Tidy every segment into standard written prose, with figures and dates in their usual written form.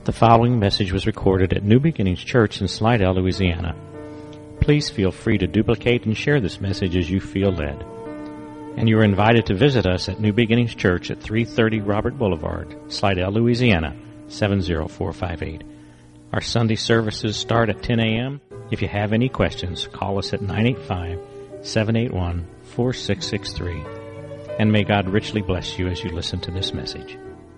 The following message was recorded at New Beginnings Church in Slidell, Louisiana. Please feel free to duplicate and share this message as you feel led. And you are invited to visit us at New Beginnings Church at 330 Robert Boulevard, Slidell, Louisiana, 70458. Our Sunday services start at 10 a.m. If you have any questions, call us at 985-781-4663. And may God richly bless you as you listen to this message.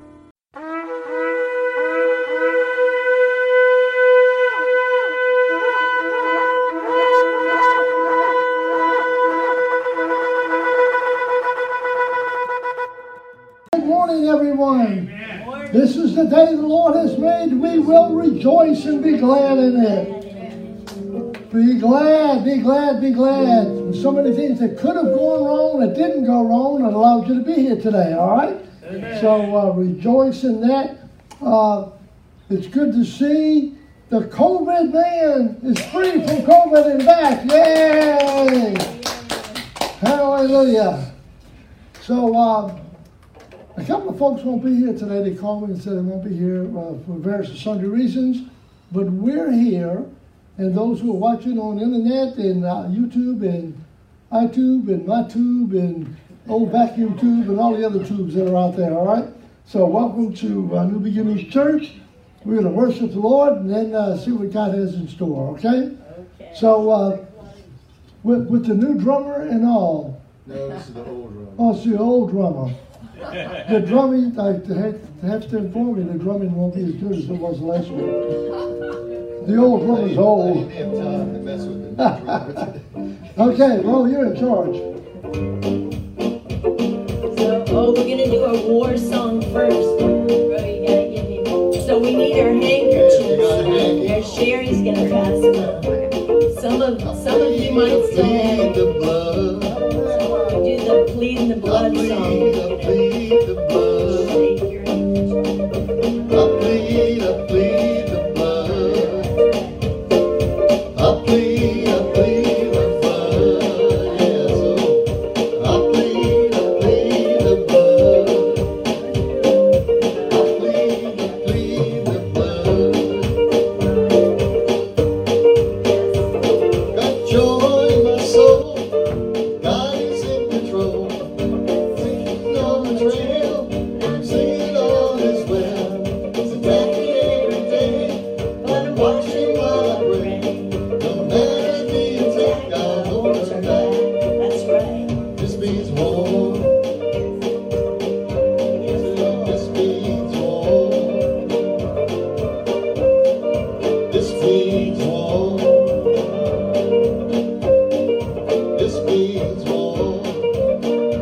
Everyone, this is the day the Lord has made. We will rejoice and be glad in it. Be glad, be glad, be glad. There's so many things that could have gone wrong that didn't go wrong that allowed you to be here today, all right? Amen. So rejoice in that. It's good to see the COVID man is free from COVID and back. Yay! Hallelujah. So, a couple of folks won't be here today. They called me and said they won't be here for various sundry reasons. But we're here, and those who are watching on the internet and YouTube and iTube and MyTube and old vacuum tube and all the other tubes that are out there, all right? So welcome to New Beginnings Church. We're going to worship the Lord and then see what God has in store, okay? So with the new drummer and all. No, this is the old drummer. Oh, it's the old drummer. The drumming, I have to inform you, the drumming won't be as good as it was last week. The old drummer's old. I didn't have time to mess with the drummer today. Okay, well, you're in charge. So, we're going to do a war song first. Bro, you got to give me more. So we need our handkerchiefs. Sherry's going to pass them out. Some of you might still have the blood. Do the pleading the blood song. Plead the blood. Shake your I plead the blood. I plead the blood. Yeah, so I plead the blood. I plead the blood. Got joy in my soul. God is in control. Singing on the trail, singing all is well. It's attacking every day, but I'm watching while I pray. No matter the attack, I won't turn back. That's right. This means war. This means war. This means war. This means war.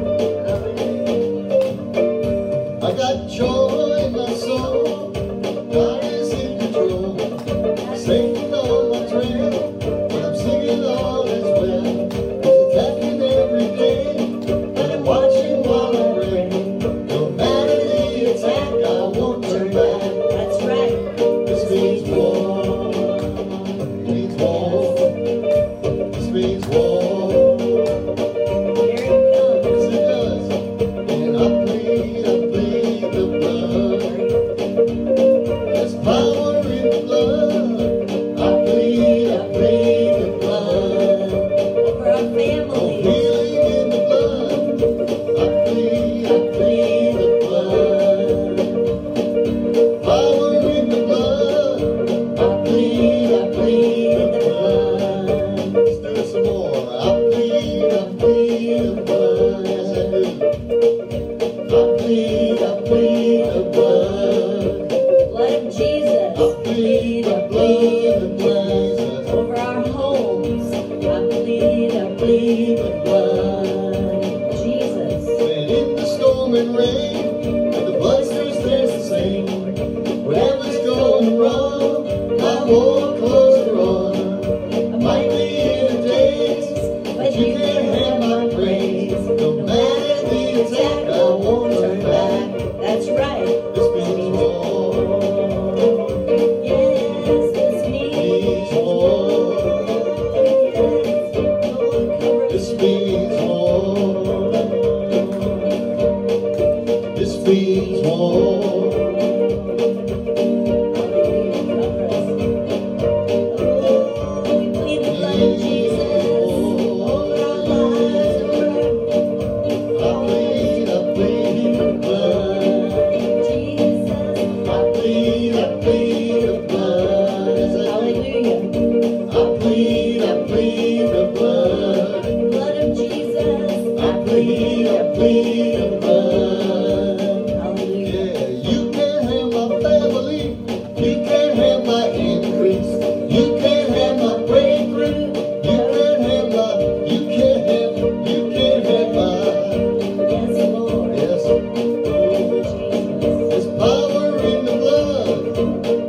I got joy in my soul. plead the blood. Hallelujah. I plead the blood. Blood of Jesus. I plead the blood. Hallelujah. Yeah, you can't have my family. You can't have my increase. You can't have my breakthrough. You can't have my. You can't have my. Yes, Lord. Yes, Oh, Jesus. there's power in the blood.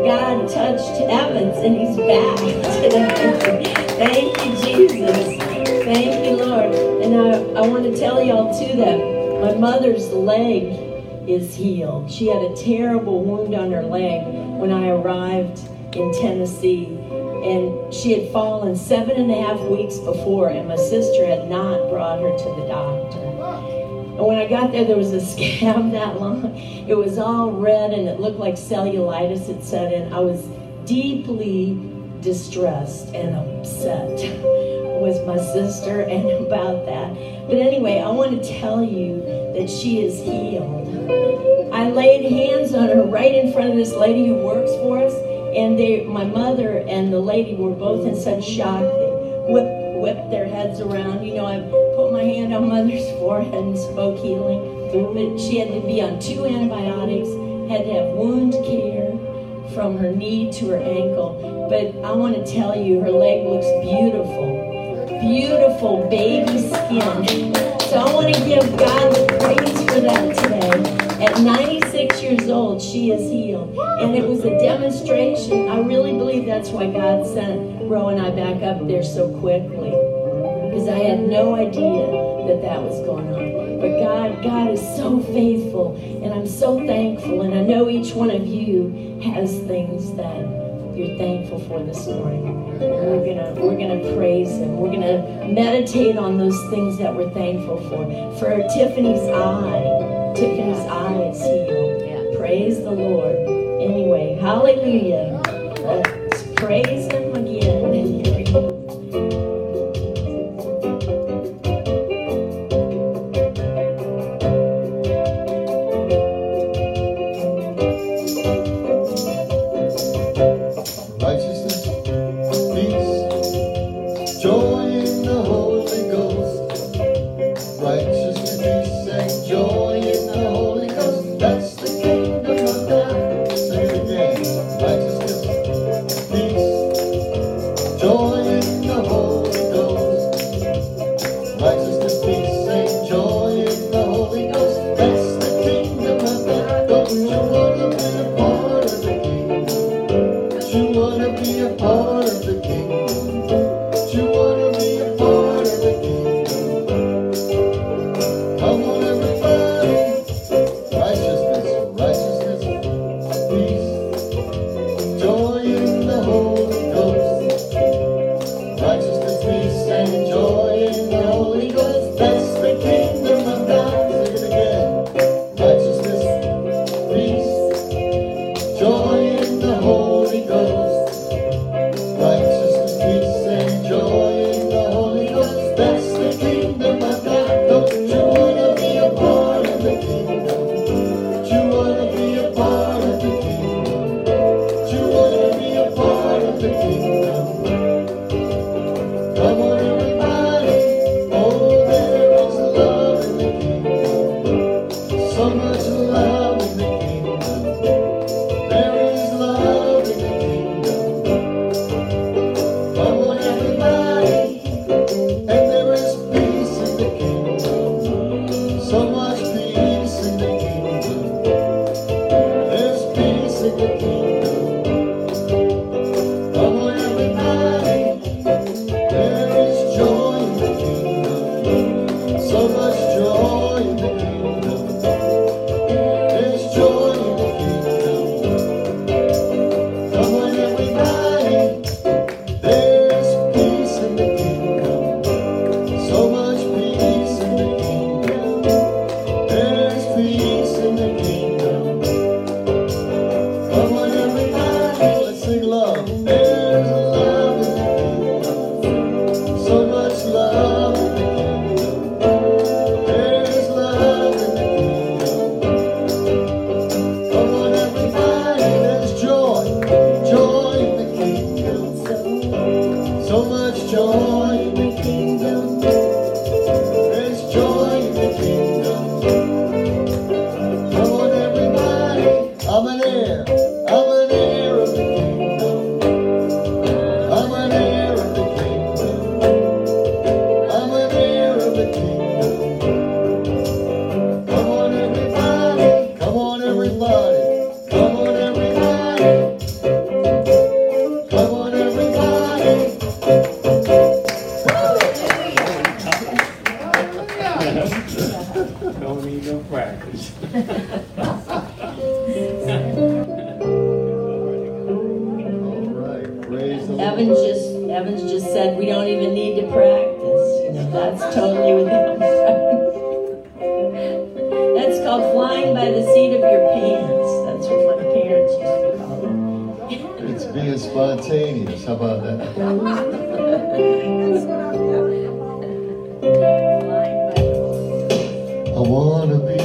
God touched Evans and he's back today. Thank you, Jesus. Thank you, Lord. And I want to tell y'all too that my mother's leg is healed. She had a terrible wound on her leg when I arrived in Tennessee, and she had fallen 7.5 weeks before, and my sister had not brought her to the doctor. And when I got there was a scab that long. It was all red and it looked like cellulitis had set in. I was deeply distressed and upset with my sister and about that. But anyway, I want to tell you that she is healed. I laid hands on her right in front of this lady who works for us, and my mother and the lady were both in such shock. They whipped their heads around. You know, I put my hand on Mother's forehead and spoke healing. But she had to be on 2 antibiotics, had to have wound care from her knee to her ankle. But I want to tell you, her leg looks beautiful. Beautiful baby skin. So I want to give God the praise for that today. At 96 years old, she is healed. And it was a demonstration. I really believe that's why God sent Ro and I back up there so quickly. Because I had no idea that was going on. But God is so faithful. And I'm so thankful. And I know each one of you has things that you're thankful for this morning. We're gonna praise Him. We're gonna meditate on those things that we're thankful for. For Tiffany's eye is healed. Yeah. Praise the Lord. Anyway, hallelujah. Let's praise Him again. Evans just said we don't even need to practice. You know, that's totally without practice. That's called flying by the seat of your pants. That's what my parents used to call it. It's being spontaneous. How about that? I want to be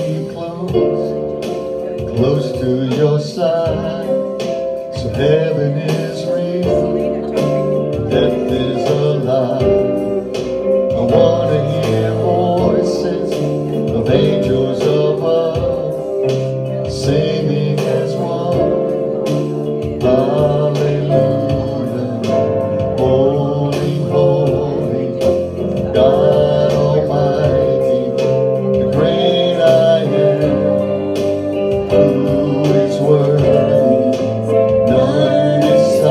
close to your side. So heaven is real, death is a lie. I want to hear voices of angels above, singing as one. Hallelujah, holy, holy, God Almighty, the great I am, who is worthy. None is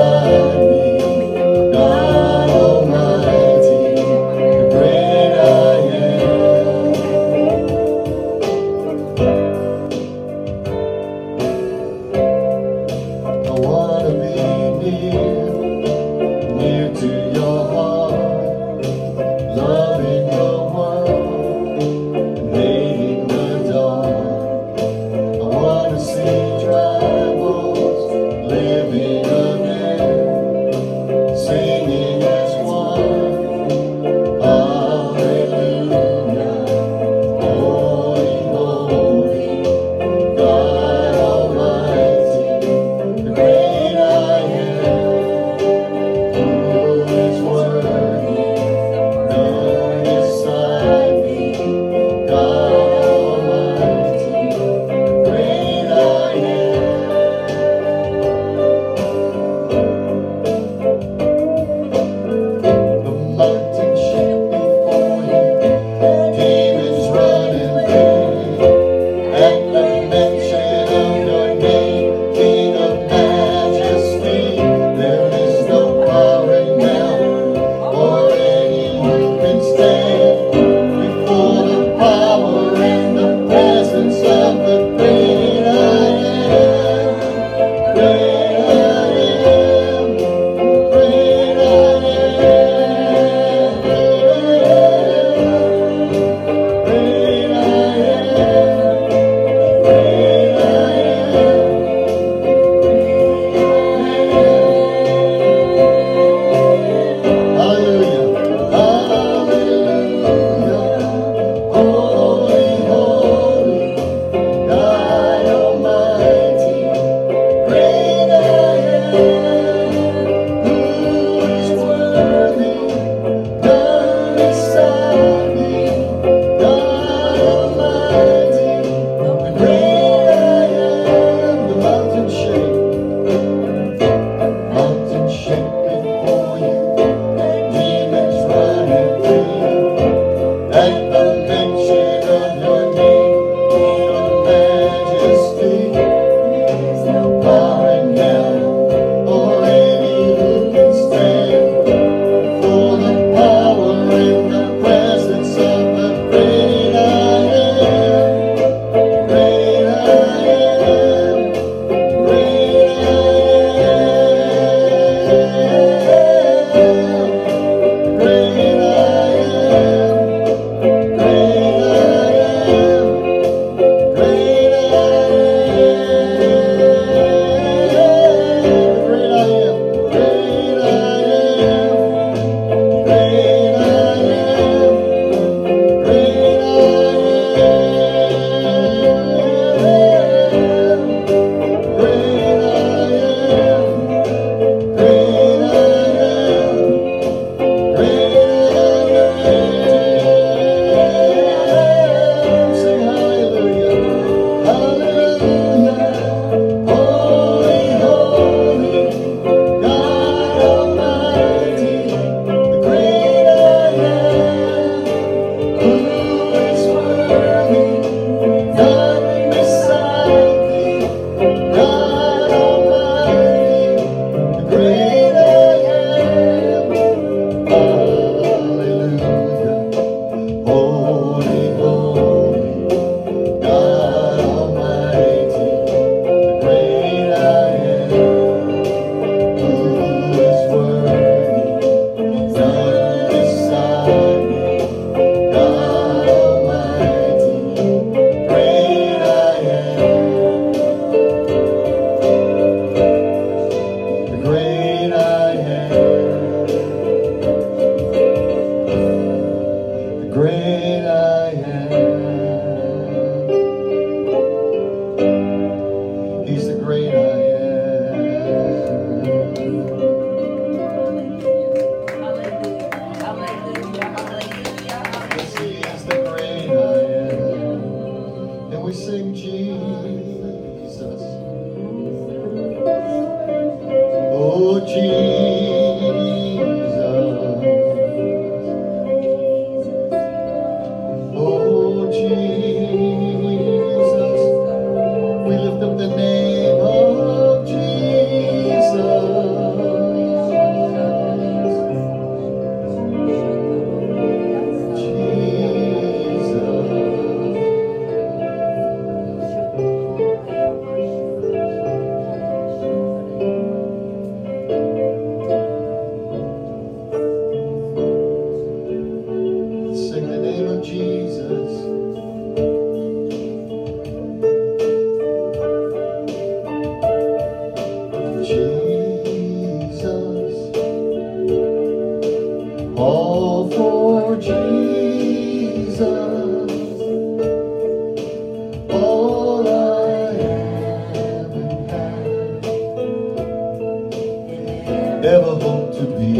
ever hope to be.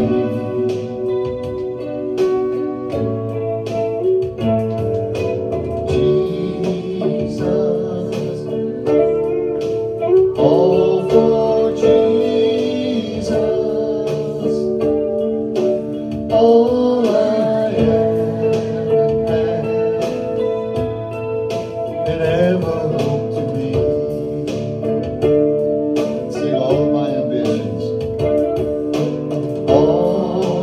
Jesus, all for Jesus, all I am and ever hope to be. Sing all my ambitions, all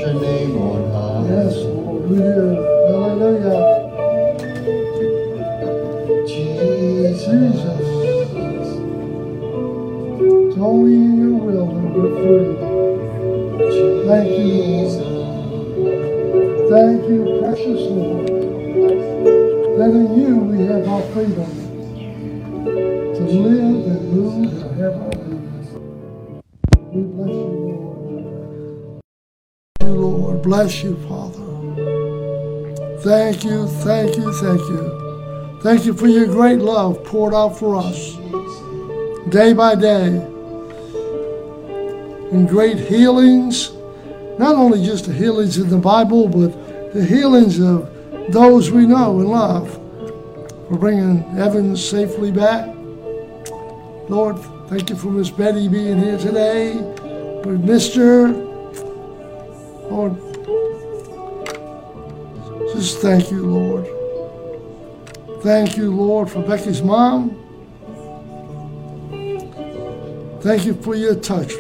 thy name on high. Yes, Lord, we do. Hallelujah. Jesus. It's only in your will that we're free. Thank you, Lord. Thank you, precious Lord, that in you we have our freedom to live and move and have our being. We bless you, Lord. You, Lord. Bless you, Father. Thank you, thank you, thank you. Thank you for your great love poured out for us day by day. And great healings, not only just the healings in the Bible, but the healings of those we know and love. For bringing Evans safely back. Lord, thank you for Miss Betty being here today. We missed her. Lord, just thank you, Lord. Thank you, Lord, for Becky's mom. Thank you for your touch.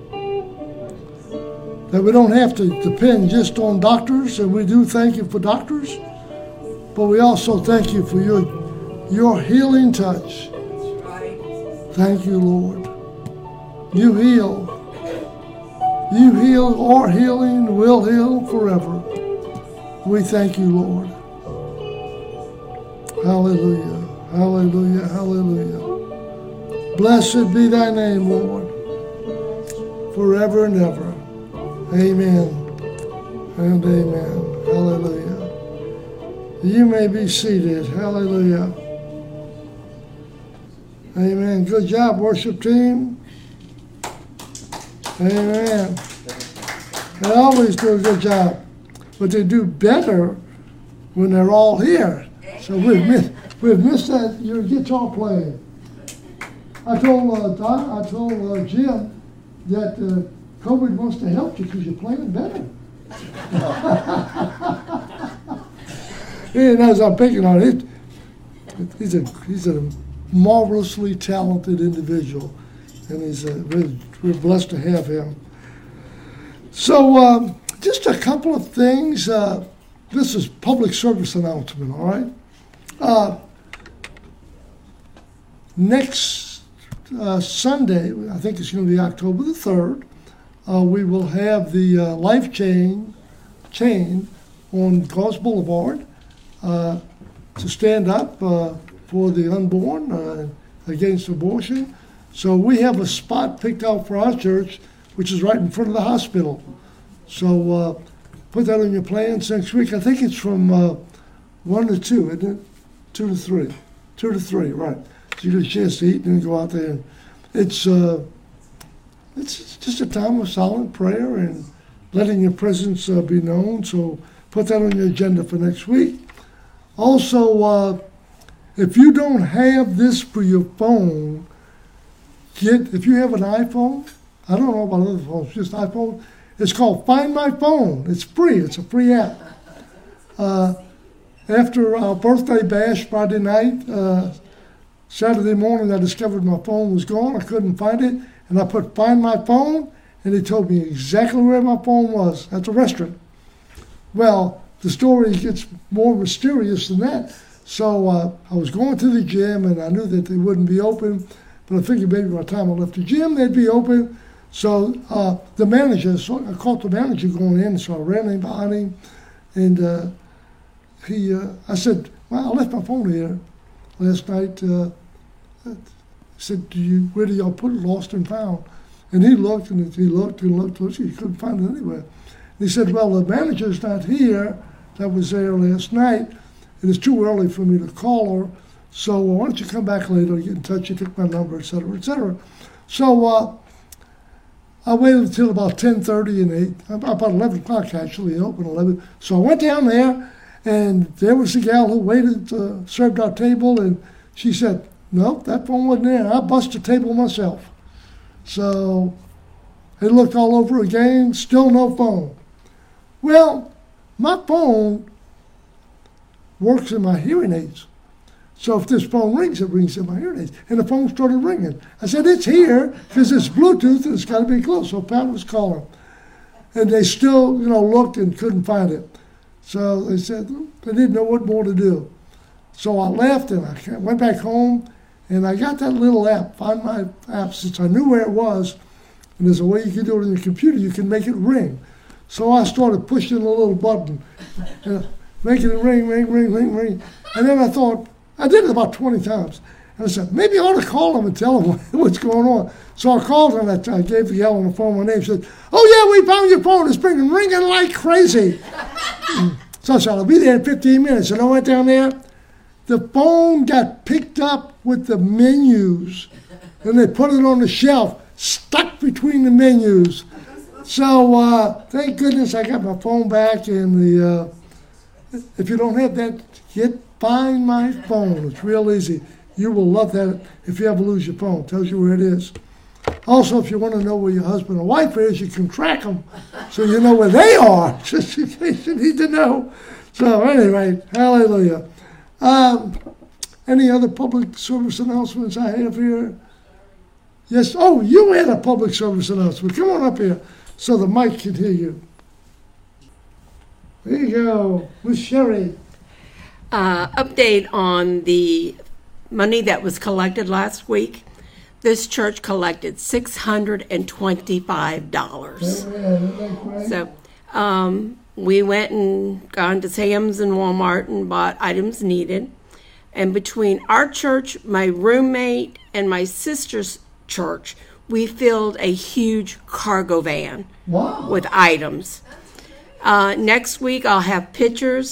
That we don't have to depend just on doctors, and we do thank you for doctors, but we also thank you for your healing touch. Thank you, Lord. You heal. You heal or healing will heal forever. We thank you, Lord. Hallelujah, hallelujah, hallelujah. Blessed be thy name, Lord, forever and ever. Amen and amen. Hallelujah. You may be seated. Hallelujah. Amen. Good job, worship team. Amen. They always do a good job, but they do better when they're all here. So we've missed that your guitar playing. I told Jim that COVID wants to help you because you're playing better. And as I'm picking on it, he's a marvelously talented individual, and we're blessed to have him. So just a couple of things. This is public service announcement, all right? Next Sunday, I think it's going to be October the 3rd, we will have the Life Chain on Cause Boulevard to stand up for the unborn against abortion. So we have a spot picked out for our church, which is right in front of the hospital. So put that on your plans next week. I think it's from 1 to 2, isn't it? 2 to 3. 2 to 3, right. So you get a chance to eat and then go out there. And it's just a time of silent prayer and letting your presence be known. So put that on your agenda for next week. Also, if you don't have this for your phone, if you have an iPhone, I don't know about other phones, just iPhone, it's called Find My Phone. It's free. It's a free app. After our birthday bash Friday night, Saturday morning, I discovered my phone was gone. I couldn't find it. And I put Find My Phone, and it told me exactly where my phone was, at the restaurant. Well, the story gets more mysterious than that. So I was going to the gym, and I knew that they wouldn't be open. But I figured maybe by the time I left the gym, they'd be open. So the manager, I caught the manager going in, so I ran in behind him. And I said, well, I left my phone here last night. I said, where do y'all put it, lost and found? And he looked and he looked and looked. He couldn't find it anywhere. And he said, well, the manager's not here. That was there last night. And it's too early for me to call her. So why don't you come back later, get in touch, you take my number, et cetera, et cetera. So I waited until about 10:30 and about 11 o'clock actually, it opened 11. So I went down there, and there was the gal who waited, served our table, and she said, no, that phone wasn't there. I busted the table myself. So I looked all over again, still no phone. Well, my phone works in my hearing aids. So if this phone rings, it rings in my hearing aids. And the phone started ringing. I said, it's here, because it's Bluetooth, and it's got to be close. So Pat was calling. And they still, looked and couldn't find it. So they said they didn't know what more to do. So I left and I went back home and I got that little app, Find My app, since I knew where it was. And there's a way you can do it on your computer. You can make it ring. So I started pushing the little button, making it ring, ring, ring, ring, ring. And then I thought, I did it about 20 times. And I said, maybe I ought to call them and tell them what's going on. So I called and I gave the gal on the phone my name. She said, oh, yeah, we found your phone. It's been ringing like crazy. So I said, I'll be there in 15 minutes. And I went down there. The phone got picked up with the menus. And they put it on the shelf, stuck between the menus. So thank goodness I got my phone back. And if you don't have that, Find My Phone. It's real easy. You will love that if you ever lose your phone. It tells you where it is. Also, if you want to know where your husband or wife is, you can track them so you know where they are, just in case you need to know. So anyway, hallelujah. Any other public service announcements I have here? Yes. Oh, you had a public service announcement. Come on up here so the mic can hear you. There you go. Miss Sherry. Update on the money that was collected last week. This church collected $625. So we went and gone to Sam's and Walmart and bought items needed. And between our church, my roommate, and my sister's church, we filled a huge cargo van with items. Next week, I'll have pictures.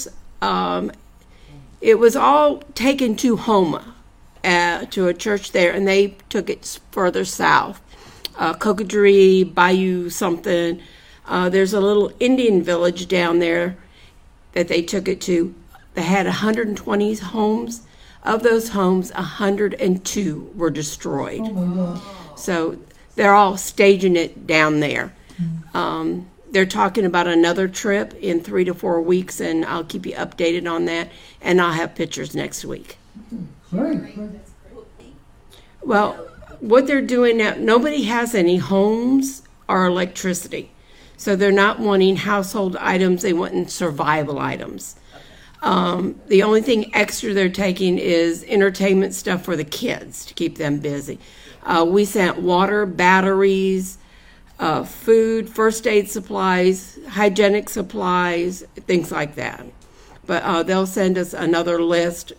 It was all taken to Houma, to a church there, and they took it further south. Cocodrie, Bayou something. There's a little Indian village down there that they took it to. They had 120 homes. Of those homes, 102 were destroyed. Oh my God. So they're all staging it down there. They're talking about another trip in 3 to 4 weeks, and I'll keep you updated on that, and I'll have pictures next week. Great. Well, what they're doing now, nobody has any homes or electricity, so they're not wanting household items, they want survival items. The only thing extra they're taking is entertainment stuff for the kids to keep them busy. We sent water, batteries, food, first aid supplies, hygienic supplies, things like that. But they'll send us another list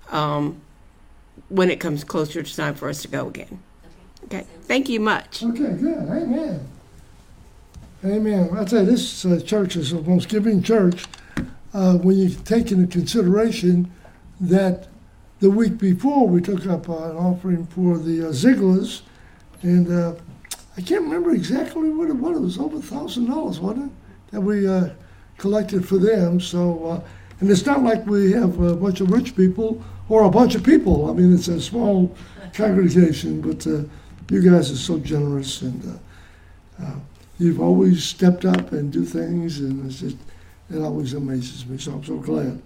when it comes closer to time for us to go again. Okay, thank you much. Okay, good. Amen. Amen. I tell you, this church is the most giving church when you take into consideration that the week before we took up an offering for the Zigglers, and I can't remember exactly what it was. It was over $1,000, wasn't it, that we collected for them. So, and it's not like we have a bunch of rich people or a bunch of people. I mean, it's a small congregation, but you guys are so generous, and you've always stepped up and do things, and it's just, it always amazes me. So I'm so glad.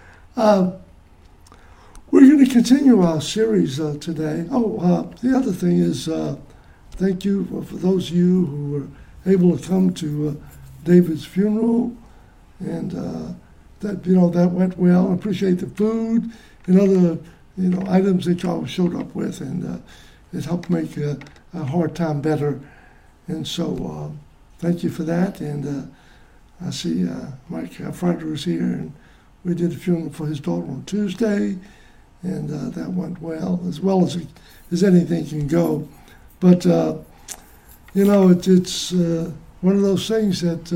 We're going to continue our series today. The other thing is, thank you for those of you who were able to come to David's funeral, and that went well. I appreciate the food and other items that y'all showed up with, and it helped make a hard time better. And so thank you for that. And I see Mike Frieder is here, and we did a funeral for his daughter on Tuesday, and that went well as anything can go. But it's one of those things that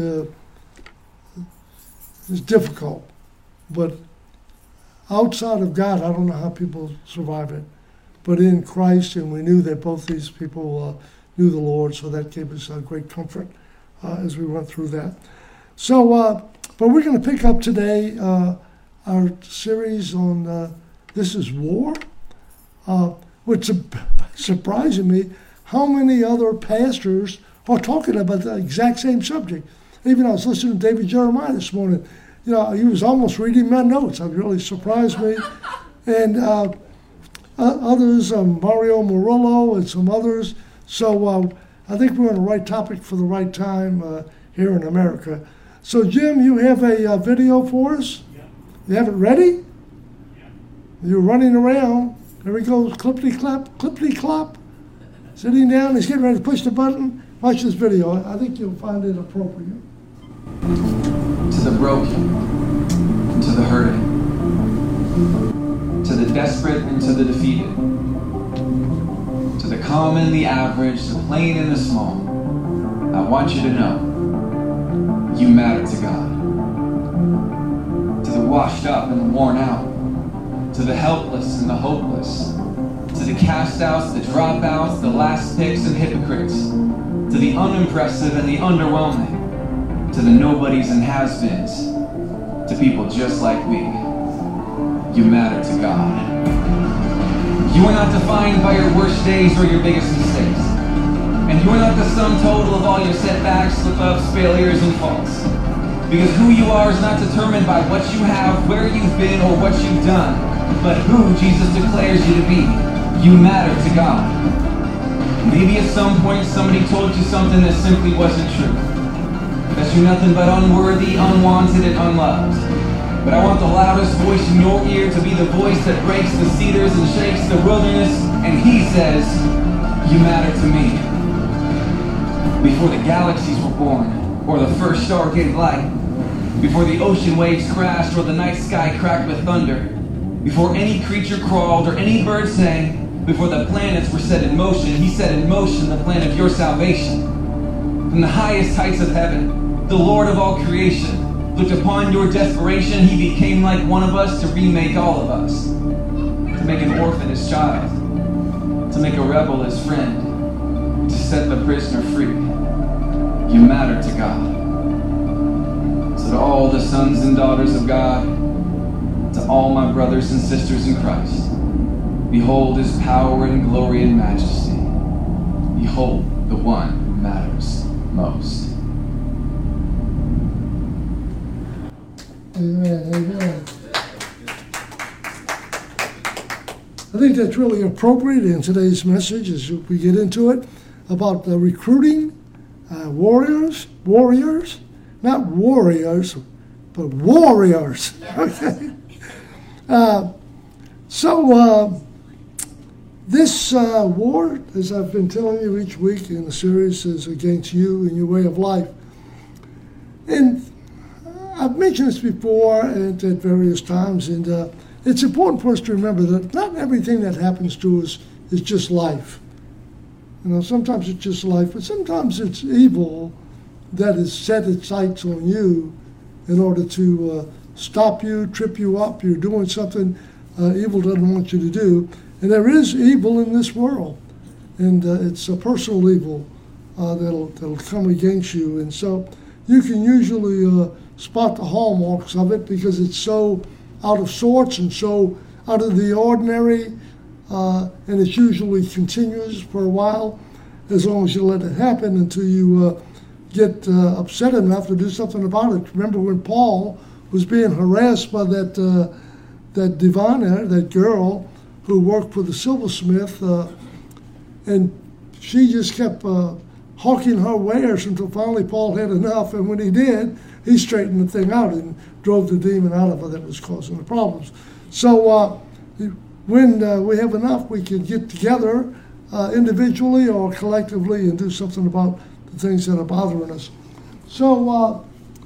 is difficult. But outside of God, I don't know how people survive it. But in Christ, and we knew that both these people knew the Lord, so that gave us a great comfort as we went through that. So, but we're going to pick up today our series on This is War, which is surprising me how many other pastors are talking about the exact same subject. Even I was listening to David Jeremiah this morning. He was almost reading my notes. It really surprised me. And others, Mario Murillo and some others. So I think we're on the right topic for the right time here in America. So, Jim, you have a video for us? Yeah. You have it ready? Yeah. You're running around. There he goes, clippity-clap, clippity-clop. Sitting down, he's getting ready to push the button. Watch this video. I think you'll find it appropriate. To the broken, and to the hurting, to the desperate and to the defeated, to the common, the average, the plain and the small, I want you to know, you matter to God. To the washed up and the worn out, to the helpless and the hopeless, to the cast outs, the dropouts, the last picks and hypocrites, to the unimpressive and the underwhelming, to the nobodies and has-beens, to people just like me, you matter to God. You are not defined by your worst days or your biggest mistakes. And you are not the sum total of all your setbacks, slip-ups, failures, and faults. Because who you are is not determined by what you have, where you've been, or what you've done, but who Jesus declares you to be. You matter to God. Maybe at some point somebody told you something that simply wasn't true. That you're nothing but unworthy, unwanted, and unloved. But I want the loudest voice in your ear to be the voice that breaks the cedars and shakes the wilderness, and he says, you matter to me. Before the galaxies were born, or the first star gave light, before the ocean waves crashed or the night sky cracked with thunder, before any creature crawled or any bird sang, before the planets were set in motion, he set in motion the plan of your salvation. From the highest heights of heaven, the Lord of all creation looked upon your desperation. He became like one of us to remake all of us, to make an orphan his child, to make a rebel his friend, to set the prisoner free. You matter to God. So to all the sons and daughters of God, to all my brothers and sisters in Christ, behold his power and glory and majesty. Behold the one who matters most. Amen, amen. I think that's really appropriate in today's message as we get into it about recruiting warriors, not warriors, but warriors. Okay. This war, as I've been telling you each week in the series, is against you and your way of life. And I've mentioned this before and at various times, and it's important for us to remember that not everything that happens to us is just life. You know, sometimes it's just life, but sometimes it's evil that has set its sights on you in order to stop you, trip you up. You're doing something evil doesn't want you to do. And there is evil in this world, and it's a personal evil that'll come against you. And so you can usually spot the hallmarks of it because it's so out of sorts and so out of the ordinary, and it's usually continuous for a while, as long as you let it happen until you get upset enough to do something about it. Remember when Paul was being harassed by that diviner, that girl who worked for the silversmith, and she just kept hawking her wares until finally Paul had enough, and when he did, he straightened the thing out and drove the demon out of her that was causing the problems. So when we have enough, we can get together individually or collectively and do something about the things that are bothering us. So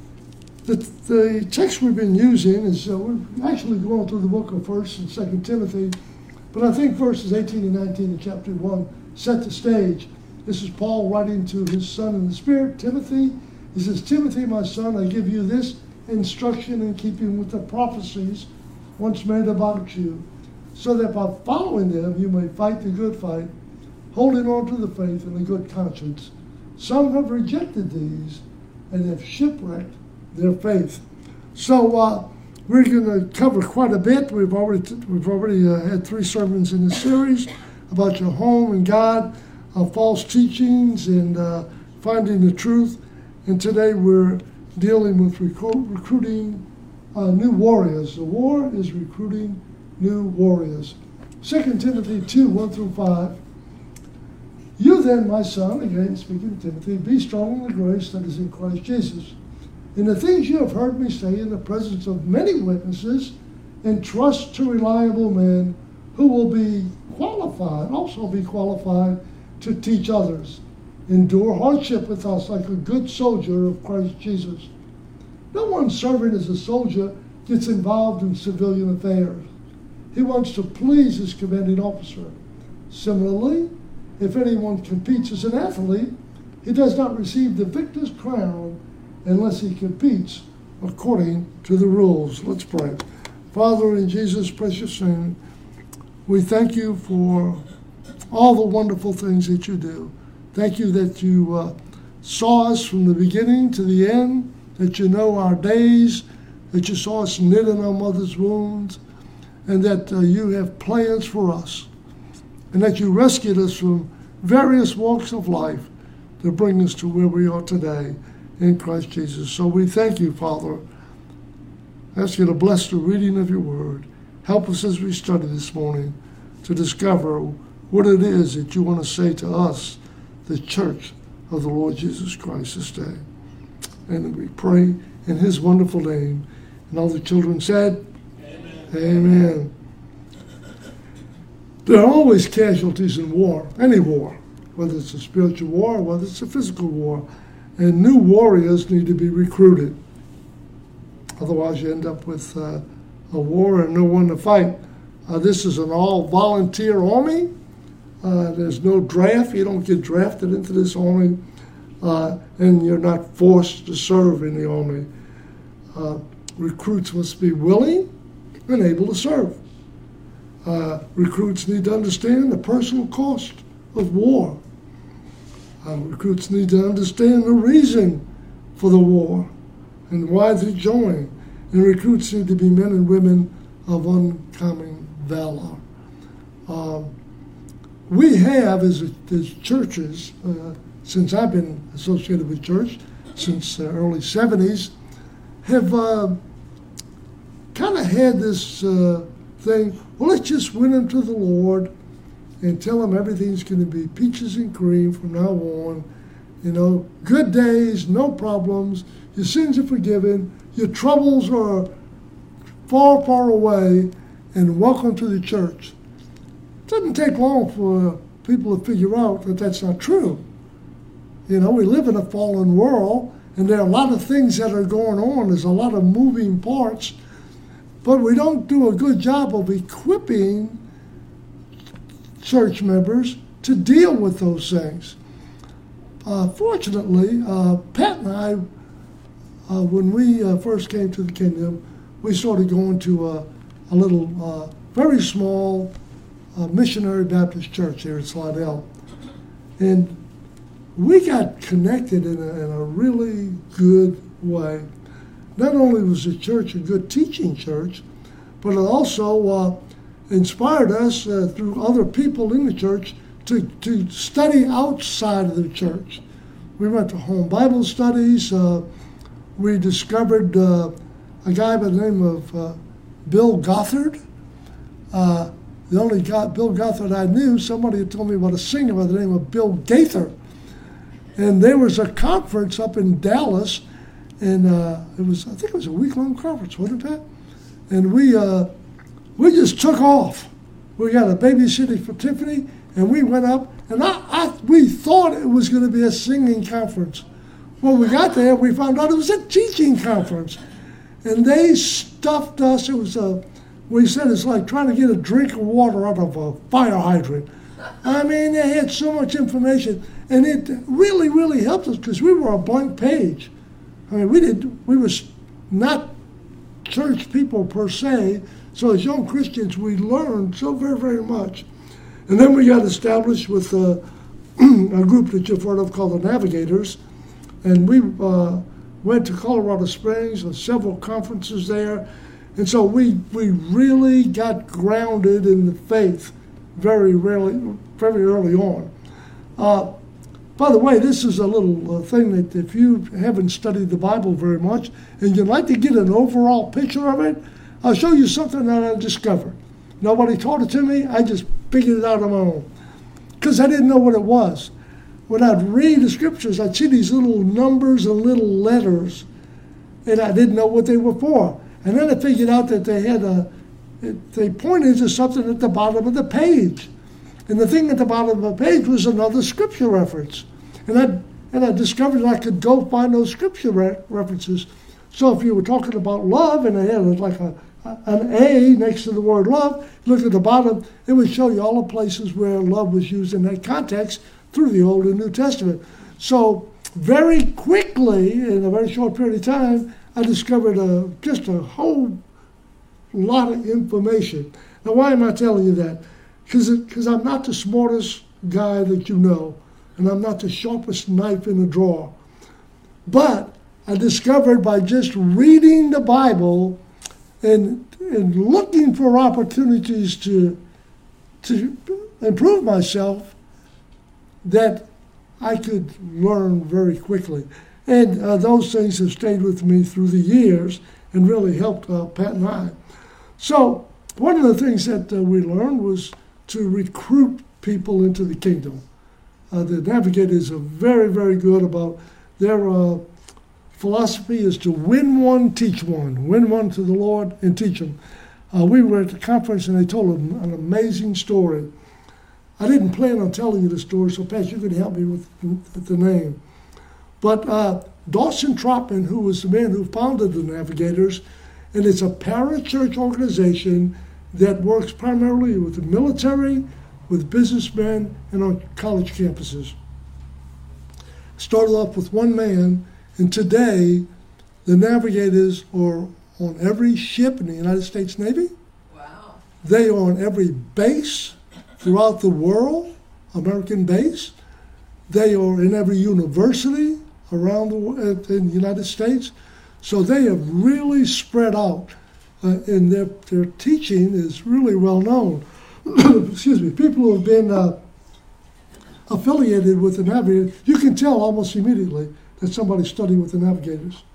the text we've been using is, we're actually going through the book of 1st and 2nd Timothy, but I think verses 18 and 19 in chapter 1 set the stage. This is Paul writing to his son in the Spirit, Timothy. He says, Timothy, my son, I give you this instruction in keeping with the prophecies once made about you, so that by following them you may fight the good fight, holding on to the faith and a good conscience. Some have rejected these and have shipwrecked their faith. So we're going to cover quite a bit. We've already had 3 sermons in this series about your home and God, false teachings, and finding the truth. And today we're dealing with recruiting new warriors. The war is recruiting new warriors. 2 Timothy 2, 1 through 5. You then, my son, again speaking to Timothy, be strong in the grace that is in Christ Jesus. In the things you have heard me say in the presence of many witnesses, entrust to reliable men who will be qualified to teach others. Endure hardship with us like a good soldier of Christ Jesus. No one serving as a soldier gets involved in civilian affairs. He wants to please his commanding officer. Similarly, if anyone competes as an athlete, he does not receive the victor's crown unless he competes according to the rules. Let's pray. Father, in Jesus' precious name, we thank you for all the wonderful things that you do. Thank you that you saw us from the beginning to the end, that you know our days, that you saw us knit in our mother's wombs, and that you have plans for us, and that you rescued us from various walks of life to bring us to where we are today in Christ Jesus. So we thank you, Father. I ask you to bless the reading of your word. Help us as we study this morning to discover what it is that you want to say to us, the church of the Lord Jesus Christ, this day. And we pray in his wonderful name. And all the children said, Amen. Amen. There are always casualties in war, any war, whether it's a spiritual war or whether it's a physical war. And new warriors need to be recruited. Otherwise, you end up with a war and no one to fight. This is an all-volunteer army. There's no draft. You don't get drafted into this army, and you're not forced to serve in the army. Recruits must be willing and able to serve. Recruits need to understand the personal cost of war. Recruits need to understand the reason for the war and why they join. And recruits need to be men and women of uncommon valor. We have, as churches, since I've been associated with church, since the early 70s, have kind of had this thing, well, let's just win them to the Lord and tell them everything's going to be peaches and cream from now on. You know, good days, no problems, your sins are forgiven, your troubles are far, far away, and welcome to the church. It doesn't take long for people to figure out that that's not true. You know, we live in a fallen world, and there are a lot of things that are going on. There's a lot of moving parts, but we don't do a good job of equipping church members to deal with those things. Fortunately, Pat and I, when we first came to the kingdom, we started going to a little, very small missionary Baptist church here in Slidell. And we got connected in a really good way. Not only was the church a good teaching church, but it also inspired us through other people in the church to study outside of the church. We went to home Bible studies. We discovered a guy by the name of Bill Gothard. The only guy, Bill Gothard I knew, somebody had told me about a singer by the name of Bill Gaither. And there was a conference up in Dallas, and I think it was a week-long conference, wasn't it, Pat? And we just took off. We got a babysitting for Tiffany, and we went up, and we thought it was going to be a singing conference. When we got there, we found out it was a teaching conference. And they stuffed us. It was we said it's like trying to get a drink of water out of a fire hydrant. I mean, they had so much information, and it really, really helped us because we were a blank page. I mean, we were not church people per se, so as young Christians, we learned so very, very much. And then we got established with a group that you've heard of called the Navigators, and we went to Colorado Springs and several conferences there. And so we really got grounded in the faith very early on. By the way, this is a little thing that if you haven't studied the Bible very much and you'd like to get an overall picture of it, I'll show you something that I discovered. Nobody taught it to me. I just figured it out on my own. because I didn't know what it was. When I'd read the scriptures, I'd see these little numbers and little letters, and I didn't know what they were for. And then I figured out that they pointed to something at the bottom of the page. And the thing at the bottom of the page was another scripture reference. And I discovered I could go find those scripture references. So if you were talking about love, and it had like an A next to the word love, look at the bottom, it would show you all the places where love was used in that context through the Old and New Testament. So very quickly, in a very short period of time, I discovered just a whole lot of information. Now, why am I telling you that? Because I'm not the smartest guy that you know, and I'm not the sharpest knife in the drawer. But I discovered by just reading the Bible and looking for opportunities to improve myself, that I could learn very quickly. And those things have stayed with me through the years and really helped Pat and I. So one of the things that we learned was to recruit people into the kingdom. The Navigators are very, very good about their philosophy is to win one, teach one. Win one to the Lord and teach them. We were at the conference and they told an amazing story. I didn't plan on telling you the story, so Pat, you can help me with the name. But Dawson Trotman, who was the man who founded the Navigators, and it's a parachurch organization that works primarily with the military, with businessmen, and on college campuses. Started off with one man, and today the Navigators are on every ship in the United States Navy. Wow. They are on every base throughout the world, American base. They are in every university around in the United States. So they have really spread out, and their teaching is really well known. Excuse me. People who have been affiliated with the Navigators, you can tell almost immediately that somebody studied with the Navigators.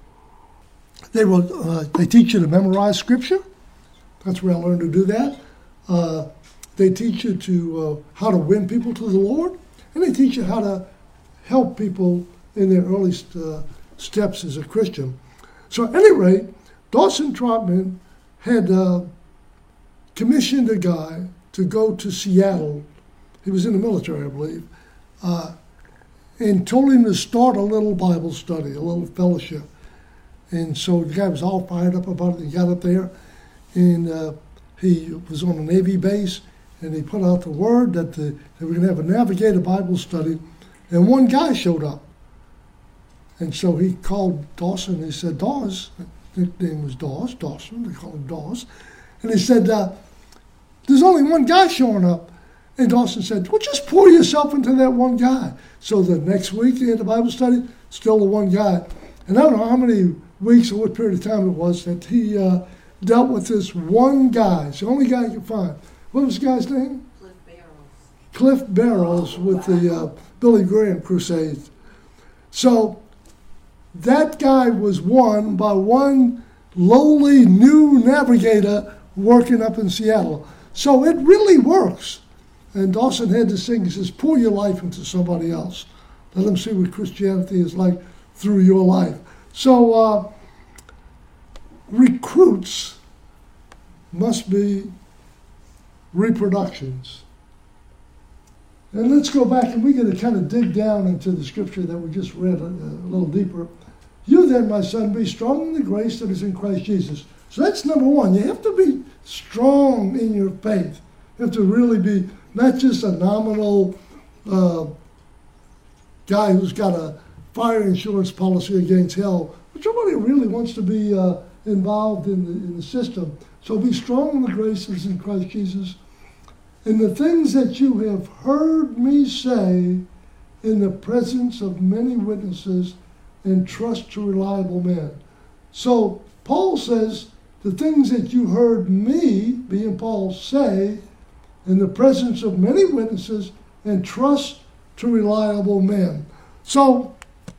They teach you to memorize Scripture. That's where I learned to do that. They teach you to how to win people to the Lord, and they teach you how to help people in their early steps as a Christian. So at any rate, Dawson Trotman had commissioned a guy to go to Seattle. He was in the military, I believe, and told him to start a little Bible study, a little fellowship. And so the guy was all fired up about it. He got up there, and he was on a Navy base, and he put out the word that they were going to have a Navigator Bible study, and one guy showed up. And so he called Dawson, and he said, Dawes, his name was Dawson, they call him Dawes, and he said, there's only one guy showing up. And Dawson said, well, just pour yourself into that one guy. So the next week he had the Bible study, still the one guy. And I don't know how many weeks or what period of time it was that he dealt with this one guy. It's the only guy he could find. What was the guy's name? Cliff Barrows. Cliff Barrows with the Billy Graham crusade. So that guy was won by one lowly new navigator working up in Seattle. So it really works. And Dawson had this thing, he says, pour your life into somebody else. Let them see what Christianity is like through your life. So recruits must be reproductions. And let's go back, and we're going to kind of dig down into the scripture that we just read a little deeper. You then, my son, be strong in the grace that is in Christ Jesus. So that's number one. You have to be strong in your faith. You have to really be not just a nominal guy who's got a fire insurance policy against hell, but somebody who really wants to be involved in the system. So be strong in the grace that is in Christ Jesus. And the things that you have heard me say in the presence of many witnesses, entrust to reliable men. So Paul says, the things that you heard me, being Paul, say in the presence of many witnesses, entrust to reliable men. So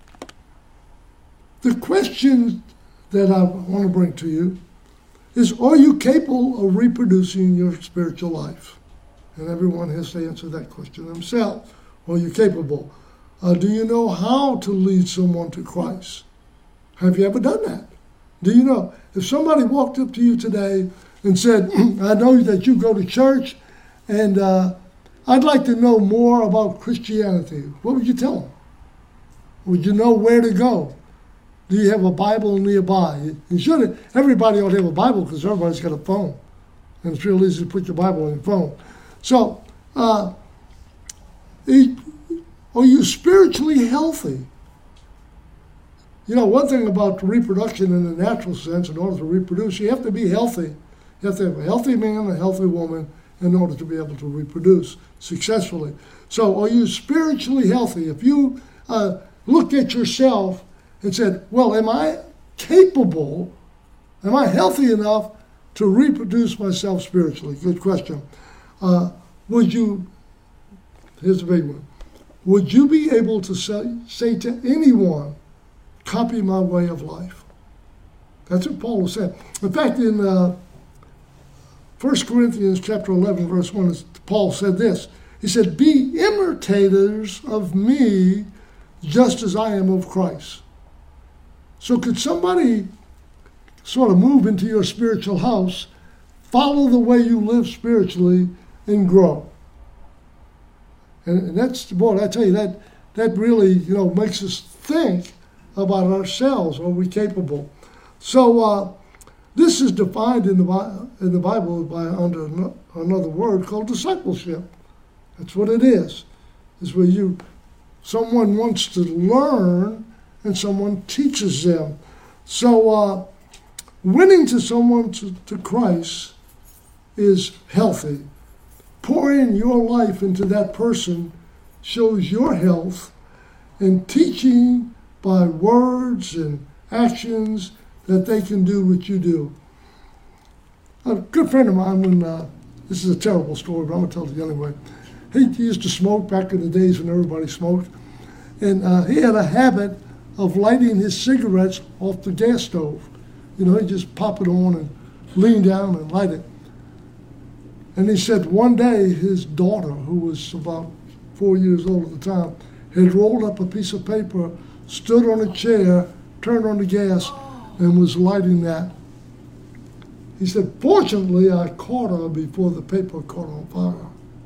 the question that I want to bring to you is, are you capable of reproducing your spiritual life? And everyone has to answer that question themselves. Are you capable? Do you know how to lead someone to Christ? Have you ever done that? Do you know? If somebody walked up to you today and said, I know that you go to church, and I'd like to know more about Christianity, what would you tell them? Would you know where to go? Do you have a Bible nearby? You should. Everybody ought to have a Bible because everybody's got a phone. And it's real easy to put your Bible on your phone. So, are you spiritually healthy? You know, one thing about reproduction in the natural sense, in order to reproduce, you have to be healthy. You have to have a healthy man and a healthy woman in order to be able to reproduce successfully. So, are you spiritually healthy? If you looked at yourself and said, well, am I capable, am I healthy enough to reproduce myself spiritually? Good question. Would you, here's a big one, would you be able to say to anyone, copy my way of life? That's what Paul was saying. In fact, in 1 Corinthians chapter 11, verse 1, Paul said this. He said, be imitators of me just as I am of Christ. So could somebody sort of move into your spiritual house, follow the way you live spiritually, and grow? And that's, boy, I tell you, that really, makes us think about ourselves. Are we capable? So this is defined in the Bible by under another word called discipleship. That's what it is. It's where someone wants to learn and someone teaches them. So winning to someone to Christ is healthy. Pouring your life into that person shows your health, and teaching by words and actions that they can do what you do. A good friend of mine, this is a terrible story, but I'm going to tell it anyway. He used to smoke back in the days when everybody smoked, and he had a habit of lighting his cigarettes off the gas stove. He'd just pop it on and lean down and light it. And he said one day his daughter, who was about 4 years old at the time, had rolled up a piece of paper, stood on a chair, turned on the gas, and was lighting that. He said, fortunately, I caught her before the paper caught on fire.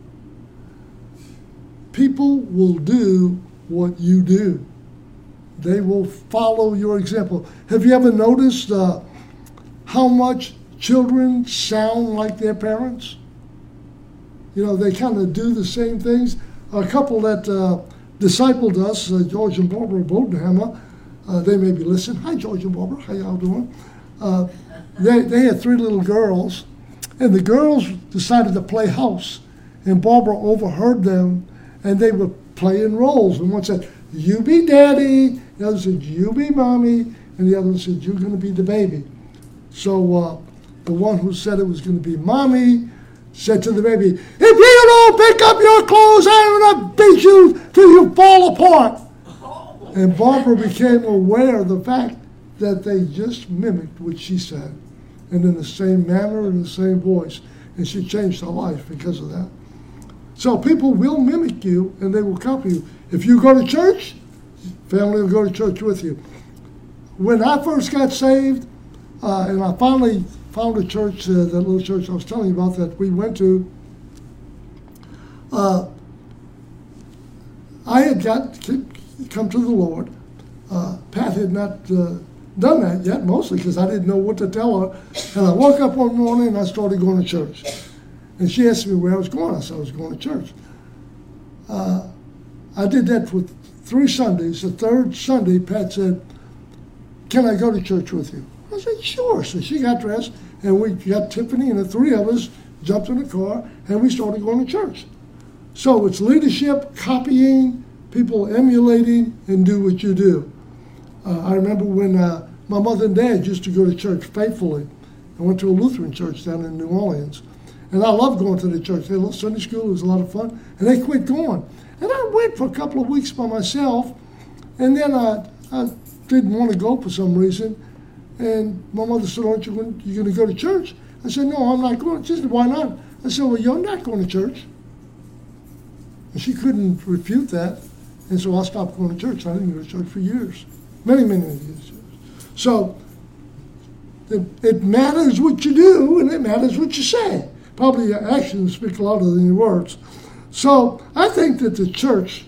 People will do what you do. They will follow your example. Have you ever noticed how much children sound like their parents? They kind of do the same things. A couple that discipled us, George and Barbara Bodenhammer, they may be listening. Hi, George and Barbara. How y'all doing? They had 3 little girls, and the girls decided to play house. And Barbara overheard them, and they were playing roles. And one said, you be daddy. The other said, you be mommy. And the other one said, you're going to be the baby. So the one who said it was going to be mommy said to the baby, if you don't pick up your clothes, I'm going to beat you till you fall apart. And Barbara became aware of the fact that they just mimicked what she said, and in the same manner and the same voice. And she changed her life because of that. So people will mimic you, and they will copy you. If you go to church, family will go to church with you. When I first got saved, and I finally found a church, that little church I was telling you about that we went to, I had come to the Lord. Pat had not done that yet, mostly because I didn't know what to tell her. And I woke up one morning and I started going to church. And she asked me where I was going. I said I was going to church. I did that for 3 Sundays. The 3rd Sunday, Pat said, can I go to church with you? I said, sure. So she got dressed, and we got Tiffany, and the 3 of us jumped in the car, and we started going to church. So it's leadership, copying, people emulating, and do what you do. I remember when my mother and dad used to go to church faithfully. I went to a Lutheran church down in New Orleans. And I loved going to the church. They loved Sunday school. It was a lot of fun. And they quit going. And I went for a couple of weeks by myself. And then I didn't want to go for some reason. And my mother said, aren't you going to go to church? I said, no, I'm not going. She said, why not? I said, well, you're not going to church. And she couldn't refute that. And so I stopped going to church. I didn't go to church for years. Many, many years. So it matters what you do, and it matters what you say. Probably your actions speak louder than your words. So I think that the church,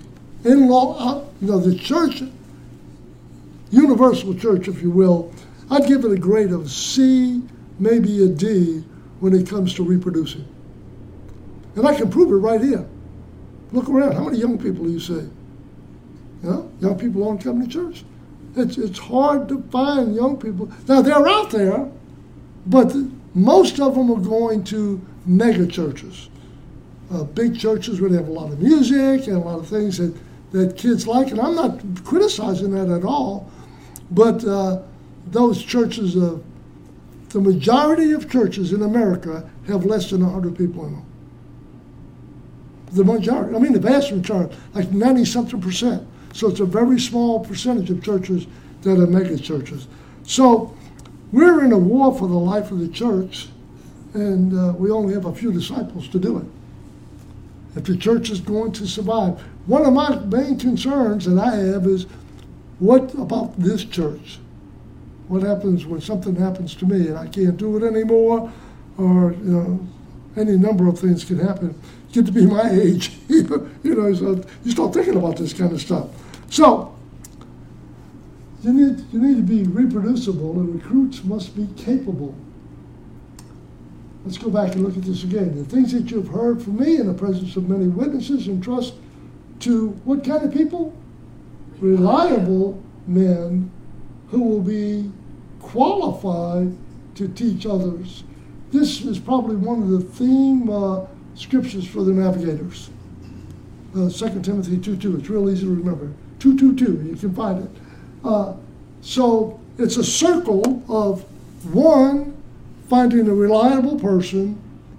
the church, universal church, if you will, I'd give it a grade of C, maybe a D, when it comes to reproducing. And I can prove it right here. Look around. How many young people do you see? Young people don't come to church. It's hard to find young people. Now, they're out there, but most of them are going to mega churches, big churches where they have a lot of music and a lot of things that kids like. And I'm not criticizing that at all, but those churches, the majority of churches in America have less than 100 people in them. The majority, the vast majority, like 90-something%. So it's a very small percentage of churches that are mega churches. So we're in a war for the life of the church, and we only have a few disciples to do it. If the church is going to survive, one of my main concerns that I have is, what about this church? What happens when something happens to me and I can't do it anymore, or any number of things can happen. Get to be my age, so you start thinking about this kind of stuff. So you need to be reproducible, and recruits must be capable. Let's go back and look at this again. The things that you've heard from me in the presence of many witnesses, entrust to what kind of people? Reliable men who will be qualified to teach others. This is probably one of the theme scriptures for the navigators. 2 Timothy 2:2. It's real easy to remember. 2:2. You can find it. So it's a circle of one, finding a reliable person,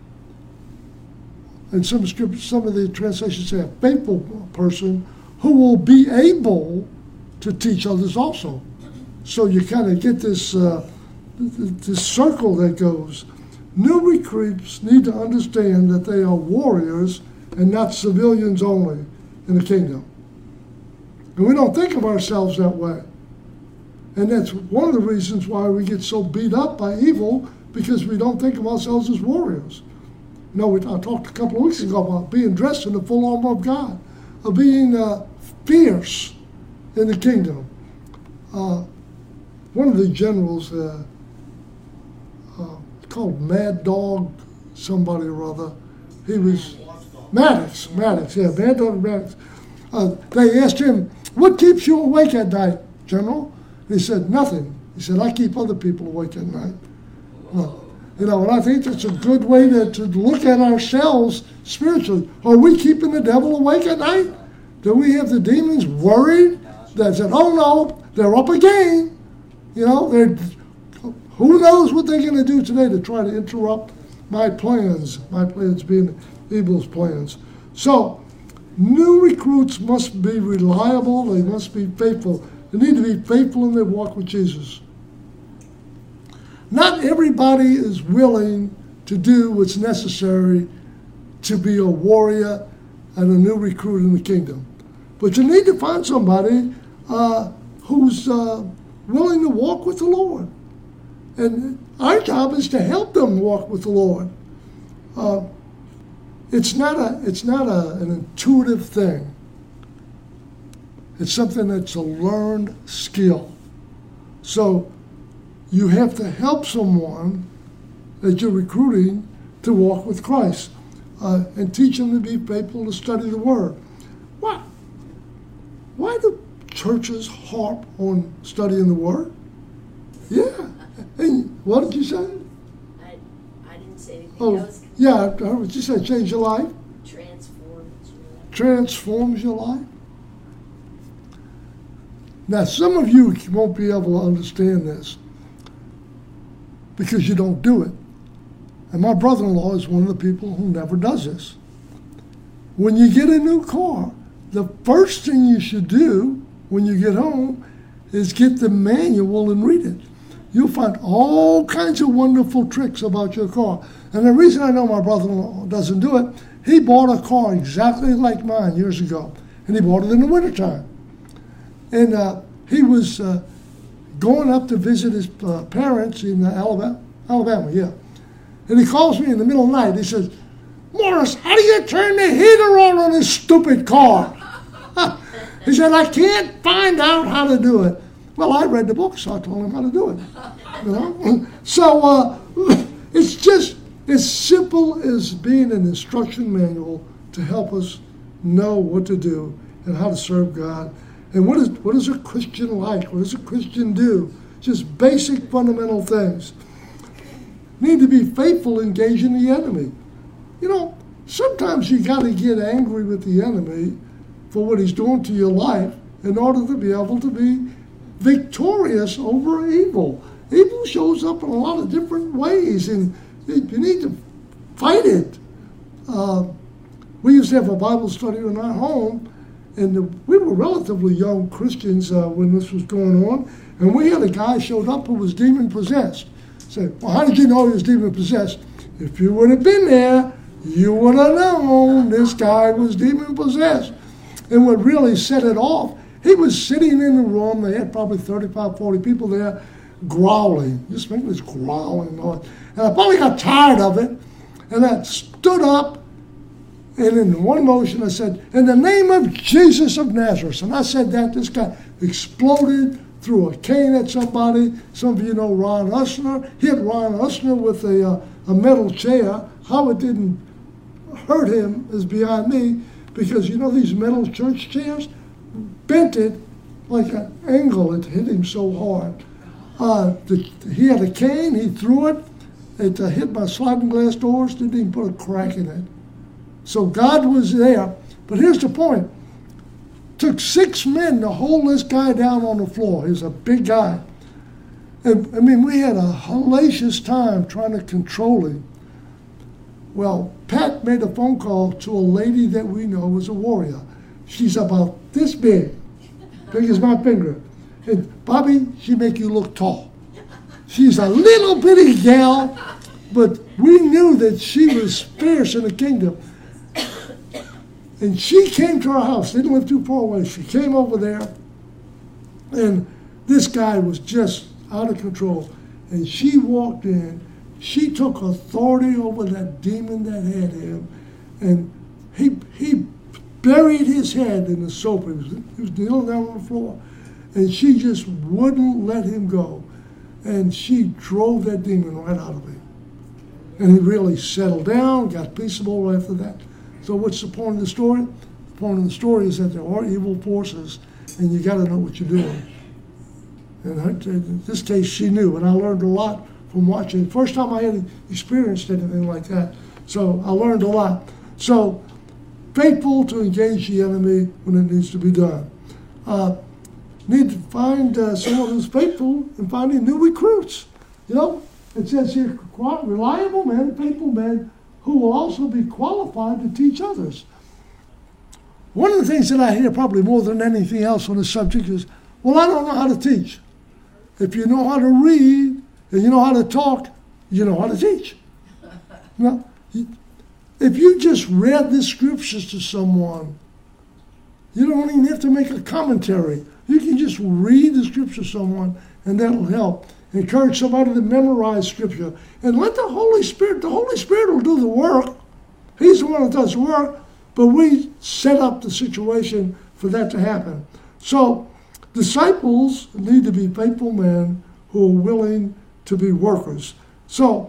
and some of the translations say a faithful person who will be able to teach others also. So you kind of get this circle that goes. New recruits need to understand that they are warriors and not civilians only in the kingdom. And we don't think of ourselves that way. And that's one of the reasons why we get so beat up by evil, because we don't think of ourselves as warriors. I talked a couple of weeks ago about being dressed in the full armor of God, of being fierce in the kingdom. One of the generals, called Mad Dog somebody or other, he was Maddox, Mad Dog Maddox. They asked him, what keeps you awake at night, General? He said, nothing. He said, I keep other people awake at night. And I think that's a good way to look at ourselves spiritually. Are we keeping the devil awake at night? Do we have the demons worried that said, oh no, they're up again? Who knows what they're going to do today to try to interrupt my plans being evil's plans. So, new recruits must be reliable, they must be faithful. They need to be faithful in their walk with Jesus. Not everybody is willing to do what's necessary to be a warrior and a new recruit in the kingdom. But you need to find somebody who's willing to walk with the Lord. And our job is to help them walk with the Lord. It's not an intuitive thing. It's something that's a learned skill. So you have to help someone that you're recruiting to walk with Christ and teach them to be faithful to study the Word. Why do churches harp on studying the Word? Yeah. And what did you say? I didn't say anything else. Yeah, I heard what you said. Change your life. Transforms your life. Now, some of you won't be able to understand this because you don't do it. And my brother-in-law is one of the people who never does this. When you get a new car, the first thing you should do when you get home is get the manual and read it. you'll find all kinds of wonderful tricks about your car. And the reason I know my brother-in-law doesn't do it, he bought a car exactly like mine years ago, and he bought it in the wintertime. And he was going up to visit his parents in Alabama, yeah. And he calls me in the middle of the night. He says, "Morris, how do you turn the heater on this stupid car?" He said, "I can't find out how to do it." Well, I read the book, so I told him how to do it. You know? So it's just as simple as being an instruction manual to help us know what to do and how to serve God. And what is a Christian like? What does a Christian do? Just basic fundamental things. Need to be faithful, engaging the enemy. You know, sometimes you got to get angry with the enemy for what he's doing to your life in order to be able to be victorious over evil. Evil shows up in a lot of different ways, and you need to fight it. We used to have a Bible study in our home, and we were relatively young Christians when this was going on, and we had a guy showed up who was demon-possessed. Said, "Well, how did you know he was demon-possessed?" "If you would have been there, you would have known this guy was demon-possessed." And what really set it off, he was sitting in the room, they had probably 35, 40 people there, growling, just making this growling noise. And I finally got tired of it, and I stood up, and in one motion I said, "In the name of Jesus of Nazareth." And I said that, this guy exploded, threw a cane at somebody. Some of you know Ron Usner. Hit Ron Usner with a metal chair. How it didn't hurt him is beyond me, because you know these metal church chairs? Bent it like an angle. It hit him so hard. He had a cane. He threw it. It hit my sliding glass doors. Didn't even put a crack in it. So God was there. But here's the point. Took 6 men to hold this guy down on the floor. He's a big guy. And, I mean, we had a hellacious time trying to control him. Well, Pat made a phone call to a lady that we know is a warrior. She's about this big as my finger. And Bobby, she make you look tall. She's a little bitty gal, but we knew that she was fierce in the kingdom. And she came to our house, didn't live too far away. She came over there, and this guy was just out of control. And she walked in. She took authority over that demon that had him, and he buried his head in the sofa. He was kneeling down on the floor, and she just wouldn't let him go. And she drove that demon right out of him. And he really settled down, got peaceable after that. So what's the point of the story? The point of the story is that there are evil forces, and you got to know what you're doing. And in this case, she knew, and I learned a lot from watching. First time I had experienced anything like that. So I learned a lot. So faithful to engage the enemy when it needs to be done. Need to find someone who's faithful in finding new recruits. You know, it says here, reliable men, faithful men, who will also be qualified to teach others. One of the things that I hear probably more than anything else on this subject is, well, I don't know how to teach. If you know how to read and you know how to talk, you know how to teach. Now, if you just read the scriptures to someone, you don't even have to make a commentary. You can just read the scripture to someone, and that'll help. Encourage somebody to memorize scripture. And let the Holy Spirit will do the work. He's the one that does the work, but we set up the situation for that to happen. So disciples need to be faithful men who are willing to be workers. So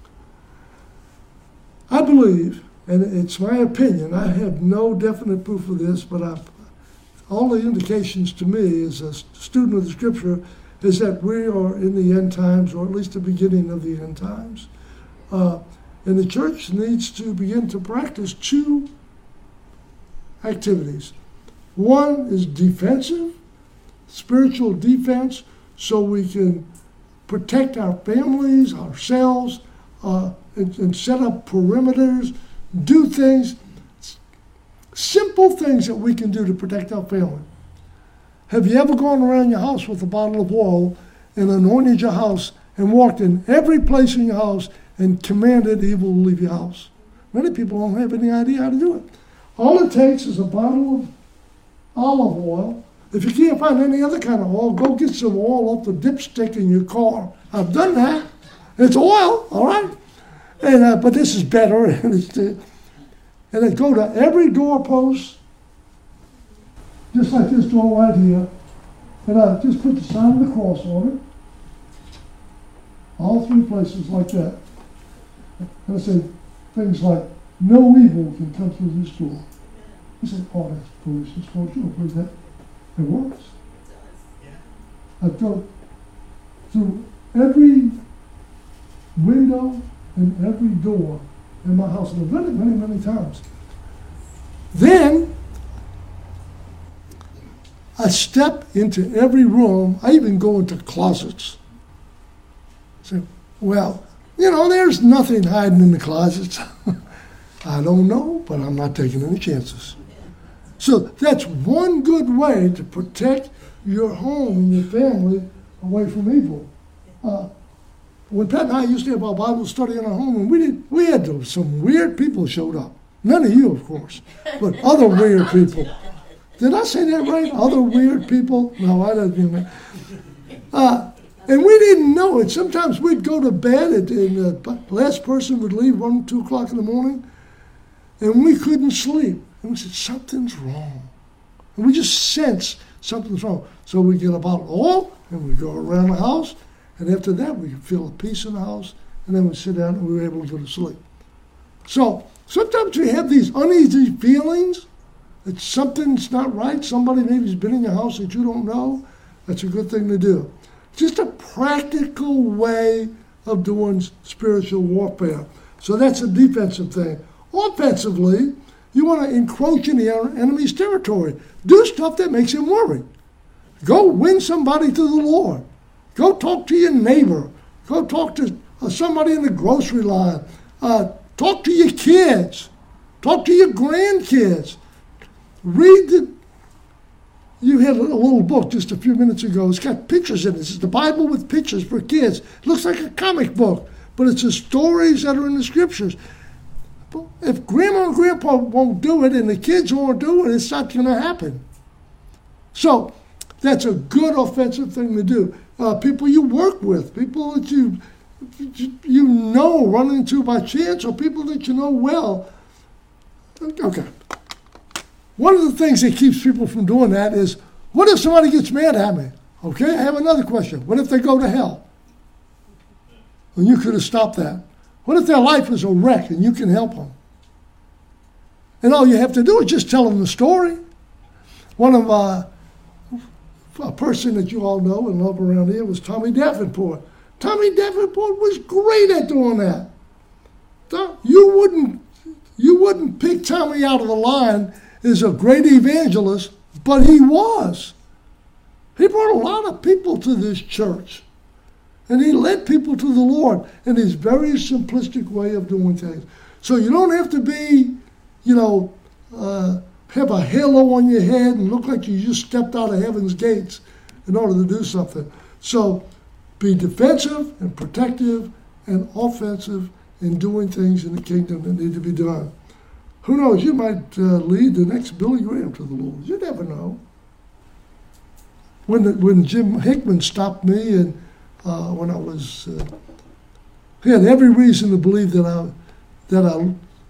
I believe, and it's my opinion, I have no definite proof of this, but all the indications to me as a student of the scripture is that we are in the end times, or at least the beginning of the end times. And the church needs to begin to practice 2 activities. One is defensive, spiritual defense, so we can protect our families, ourselves, and set up perimeters, do things, simple things that we can do to protect our family. Have you ever gone around your house with a bottle of oil and anointed your house and walked in every place in your house and commanded evil to leave your house. Many people don't have any idea how to do it. All it takes is a bottle of olive oil. If you can't find any other kind of oil, go get some oil off the dipstick in your car. I've done that. It's oil, all right? And but this is better. And then go to every doorpost, just like this door right here, and I just put the sign of the cross on it. All three places like that. And I say things like, no evil can come through this door. You say, oh, that's foolishness. Don't you believe that? It works. I've gone through every window and every door in my house, and I've done it many, many times. Then I step into every room. I even go into closets. Say, well, there's nothing hiding in the closets. I don't know, but I'm not taking any chances. So that's one good way to protect your home and your family away from evil. When Pat and I used to have our Bible study in our home, and we had some weird people showed up. None of you, of course, but other weird people. Did I say that right? Other weird people? No, I don't mean that. And we didn't know it. Sometimes we'd go to bed, and the last person would leave 1, 2 o'clock in the morning, and we couldn't sleep. And we said, something's wrong. And we just sense something's wrong. So we get a bottle of oil, and we go around the house, and after that we feel a peace in the house, and then we sit down and we were able to go to sleep. So sometimes we have these uneasy feelings that something's not right. Somebody maybe has been in your house that you don't know. That's a good thing to do. Just a practical way of doing spiritual warfare. So that's a defensive thing. Offensively, you want to encroach in the enemy's territory. Do stuff that makes him worry. Go win somebody to the Lord. Go talk to your neighbor. Go talk to somebody in the grocery line. Talk to your kids. Talk to your grandkids. You had a little book just a few minutes ago. It's got pictures in it. It's the Bible with pictures for kids. It looks like a comic book, but it's the stories that are in the scriptures. If Grandma and Grandpa won't do it and the kids won't do it, it's not going to happen. So that's a good offensive thing to do. People you work with, people that you run into by chance, or people that you know well. Okay. One of the things that keeps people from doing that is, what if somebody gets mad at me? Okay, I have another question. What if they go to hell? And you could have stopped that. What if their life is a wreck and you can help them? And all you have to do is just tell them the story. One of a person that you all know and love around here was Tommy Davenport. Tommy Davenport was great at doing that. You wouldn't pick Tommy out of the line as a great evangelist, but he was. He brought a lot of people to this church. And he led people to the Lord in his very simplistic way of doing things. So you don't have to be, have a halo on your head and look like you just stepped out of heaven's gates in order to do something. So be defensive and protective and offensive in doing things in the kingdom that need to be done. Who knows, you might lead the next Billy Graham to the Lord. You never know. When Jim Hickman stopped me and when I was, he had every reason to believe that I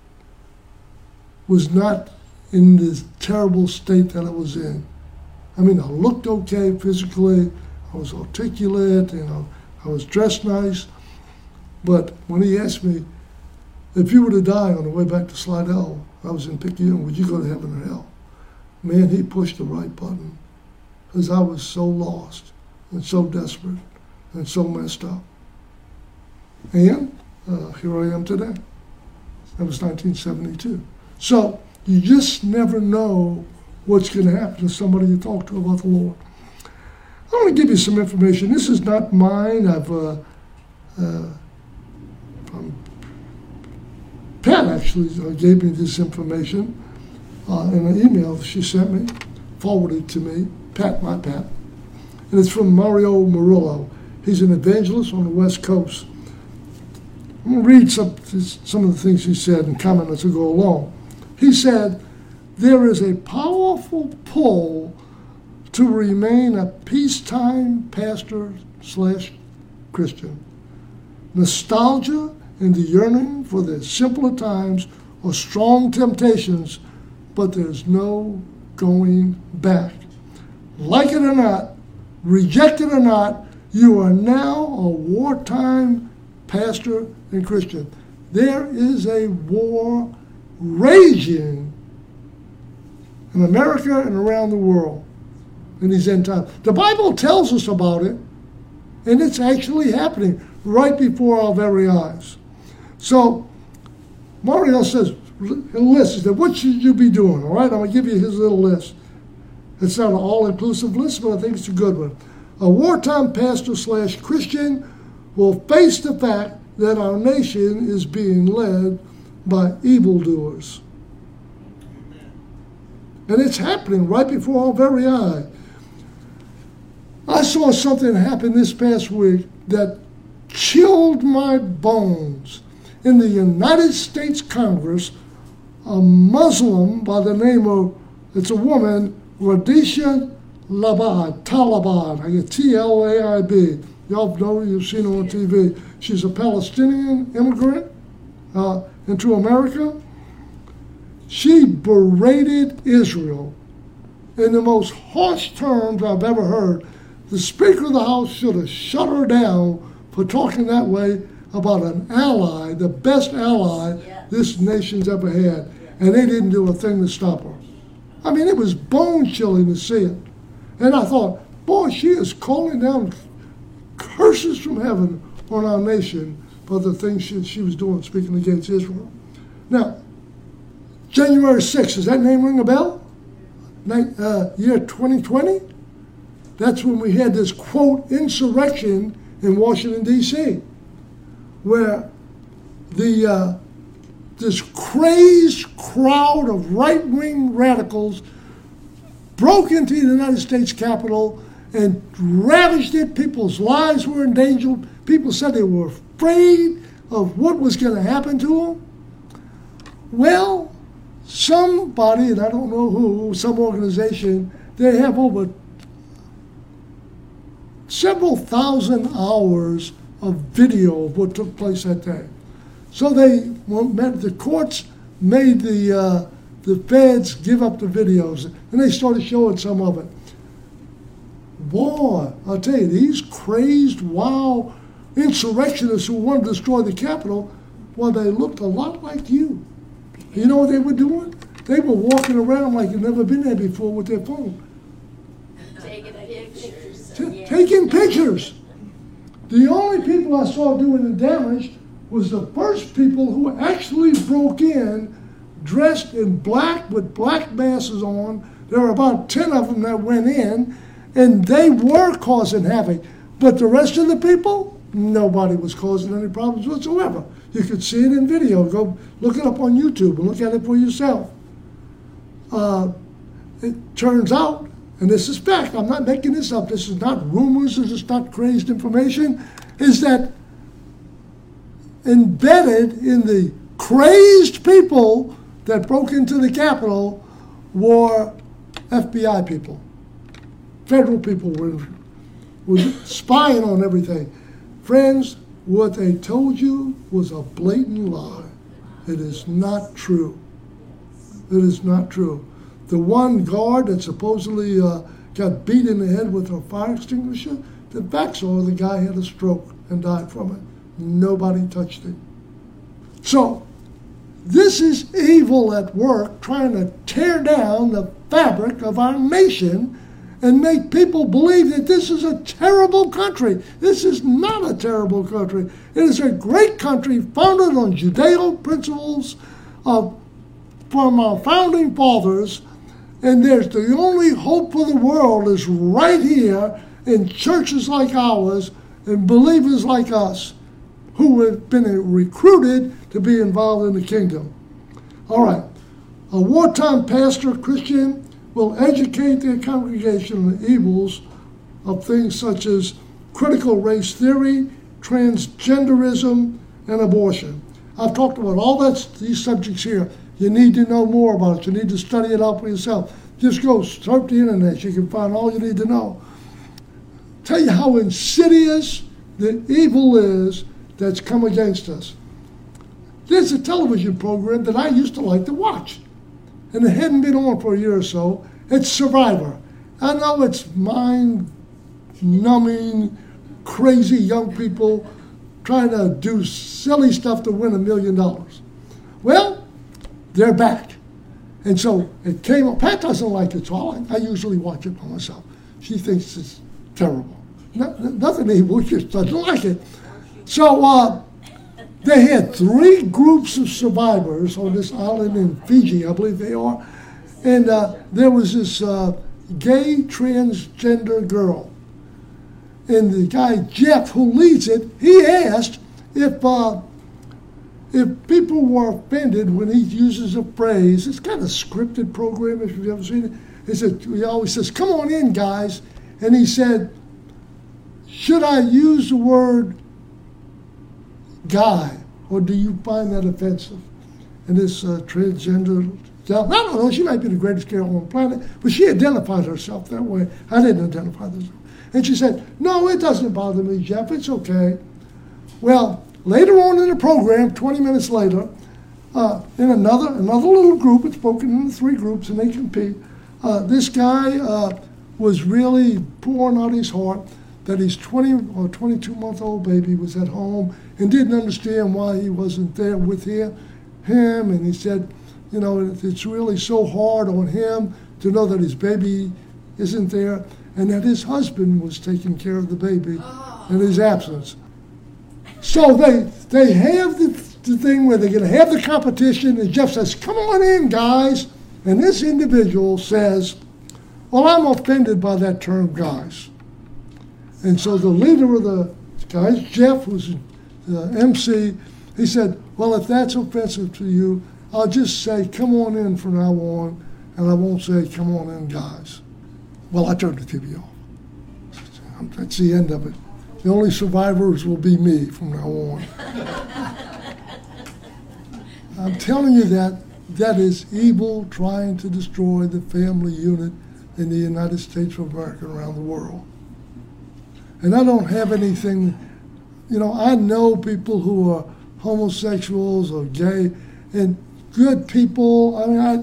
was not in this terrible state that I was in. I mean, I looked okay physically, I was articulate, I was dressed nice, but when he asked me, if you were to die on the way back to Slidell, I was in Picayune, would you go to heaven or hell? Man, he pushed the right button, because I was so lost and so desperate and so messed up. And here I am today. That was 1972. So you just never know what's going to happen to somebody you talk to about the Lord. I want to give you some information. This is not mine. Pat actually gave me this information in an email she sent me, forwarded to me, my Pat. And it's from Mario Murillo. He's an evangelist on the West Coast. I'm going to read some of the things he said and comment as we go along. He said, there is a powerful pull to remain a peacetime pastor/Christian. Nostalgia and the yearning for the simpler times are strong temptations, but there's no going back. Like it or not, reject it or not, you are now a wartime pastor and Christian. There is a war raging in America and around the world in these end times. The Bible tells us about it, and it's actually happening right before our very eyes. So Mario says, a list, he said, what should you be doing? All right, I'm going to give you his little list. It's not an all-inclusive list, but I think it's a good one. A wartime pastor/Christian will face the fact that our nation is being led by evildoers. And it's happening right before our very eye. I saw something happen this past week that chilled my bones. In the United States Congress, a Muslim by the name of, it's a woman, Radisha Tlaib, I get Tlaib. Y'all know, you've seen her on TV. She's a Palestinian immigrant into America. She berated Israel in the most harsh terms I've ever heard. The Speaker of the House should have shut her down for talking that way about an ally, the best ally this nation's ever had. And they didn't do a thing to stop her. I mean, it was bone-chilling to see it. And I thought, boy, she is calling down curses from heaven on our nation for the things she was doing, speaking against Israel. Now, January 6th, does that name ring a bell? Year 2020? That's when we had this, quote, insurrection in Washington, D.C., where this crazed crowd of right-wing radicals broke into the United States Capitol and ravaged it. People's lives were in danger. People said they were afraid of what was going to happen to them. Well, somebody, and I don't know who, some organization, they have over several thousand hours of video of what took place that day. So the courts made the feds give up the videos, and they started showing some of it. Boy, I'll tell you, these crazed, wild insurrectionists who wanted to destroy the Capitol, well, they looked a lot like you. You know what they were doing? They were walking around like they'd never been there before with their phone. Taking pictures. Taking pictures. The only people I saw doing the damage was the first people who actually broke in dressed in black with black masks on. There were about 10 of them that went in, and they were causing havoc. But the rest of the people, nobody was causing any problems whatsoever. You could see it in video. Go look it up on YouTube and look at it for yourself. It turns out, and this is fact, I'm not making this up, this is not rumors, this is not crazed information, is that embedded in the crazed people that broke into the Capitol were FBI people. Federal people were spying on everything. Friends, what they told you was a blatant lie. It is not true. It is not true. The one guard that supposedly got beat in the head with a fire extinguisher, the facts are the guy had a stroke and died from it. Nobody touched him. So, this is evil at work trying to tear down the fabric of our nation and make people believe that this is a terrible country. This is not a terrible country. It is a great country founded on Judeo principles from our founding fathers, and there's the only hope for the world is right here in churches like ours and believers like us who have been recruited to be involved in the kingdom. All right, a wartime pastor, Christian, will educate their congregation on the evils of things such as critical race theory, transgenderism, and abortion. I've talked about all these subjects here. You need to know more about it. You need to study it out for yourself. Just go surf the internet. You can find all you need to know. Tell you how insidious the evil is that's come against us. There's a television program that I used to like to watch, and it hadn't been on for a year or so. It's Survivor. I know it's mind-numbing, crazy young people trying to do silly stuff to win $1 million. Well, they're back. And so it came up. Pat doesn't like it, so I usually watch it by myself. She thinks it's terrible. Nothing evil, she just doesn't like it. So they had 3 groups of survivors on this island in Fiji, I believe they are. And there was this gay transgender girl. And the guy, Jeff, who leads it, he asked if people were offended when he uses a phrase. It's kind of a scripted program, if you've ever seen it. He always says, "Come on in, guys." And he said, "Should I use the word guy, or do you find that offensive?" And this transgender gal, I don't know, she might be the greatest girl on the planet, but she identified herself that way. I didn't identify this. And she said, "No, it doesn't bother me, Jeff. It's okay." Well, later on in the program, 20 minutes later, in another little group, it's broken into 3 groups and they compete, this guy was really pouring out his heart that his 20 or 22-month-old baby was at home and didn't understand why he wasn't there with him. And he said, you know, it's really so hard on him to know that his baby isn't there and that his husband was taking care of the baby in his absence. So they have the thing where they're going to have the competition, and Jeff says, "Come on in, guys." And this individual says, "Well, I'm offended by that term, guys." And so the leader of the guys, Jeff, who's the MC, he said, "Well, if that's offensive to you, I'll just say, 'Come on in' from now on, and I won't say, 'Come on in, guys.'" Well, I turned the TV off. That's the end of it. The only survivors will be me from now on. I'm telling you that is evil trying to destroy the family unit in the United States of America and around the world. And I don't have anything, you know, I know people who are homosexuals or gay and good people,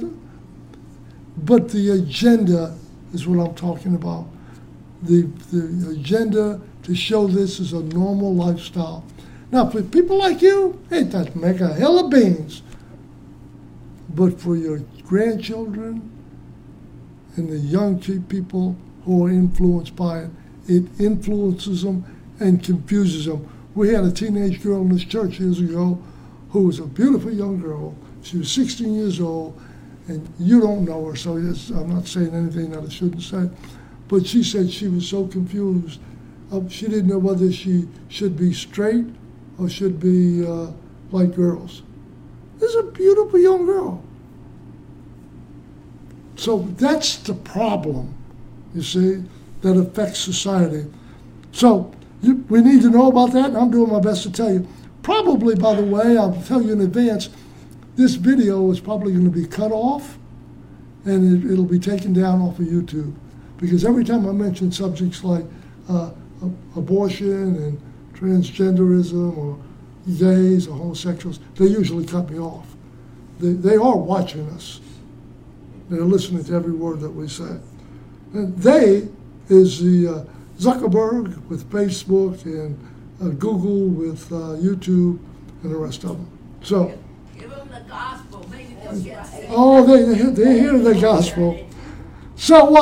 but the agenda is what I'm talking about. The agenda to show this as a normal lifestyle. Now, for people like you, it doesn't make a hell of beans. But for your grandchildren and the young people who are influenced by it, it influences them and confuses them. We had a teenage girl in this church years ago who was a beautiful young girl. She was 16 years old, and you don't know her, so I'm not saying anything that I shouldn't say. But she said she was so confused. She didn't know whether she should be straight or should be like girls. This is a beautiful young girl. So that's the problem, you see, that affects society. So we need to know about that, and I'm doing my best to tell you. Probably, by the way, I'll tell you in advance, this video is probably going to be cut off, and it'll be taken down off of YouTube. Because every time I mention subjects like abortion and transgenderism or gays or homosexuals, they usually cut me off. They are watching us. They're listening to every word that we say. And they is the Zuckerberg with Facebook and Google with YouTube and the rest of them. So, Give them the gospel. Maybe they'll get saved. oh, they hear the gospel. So,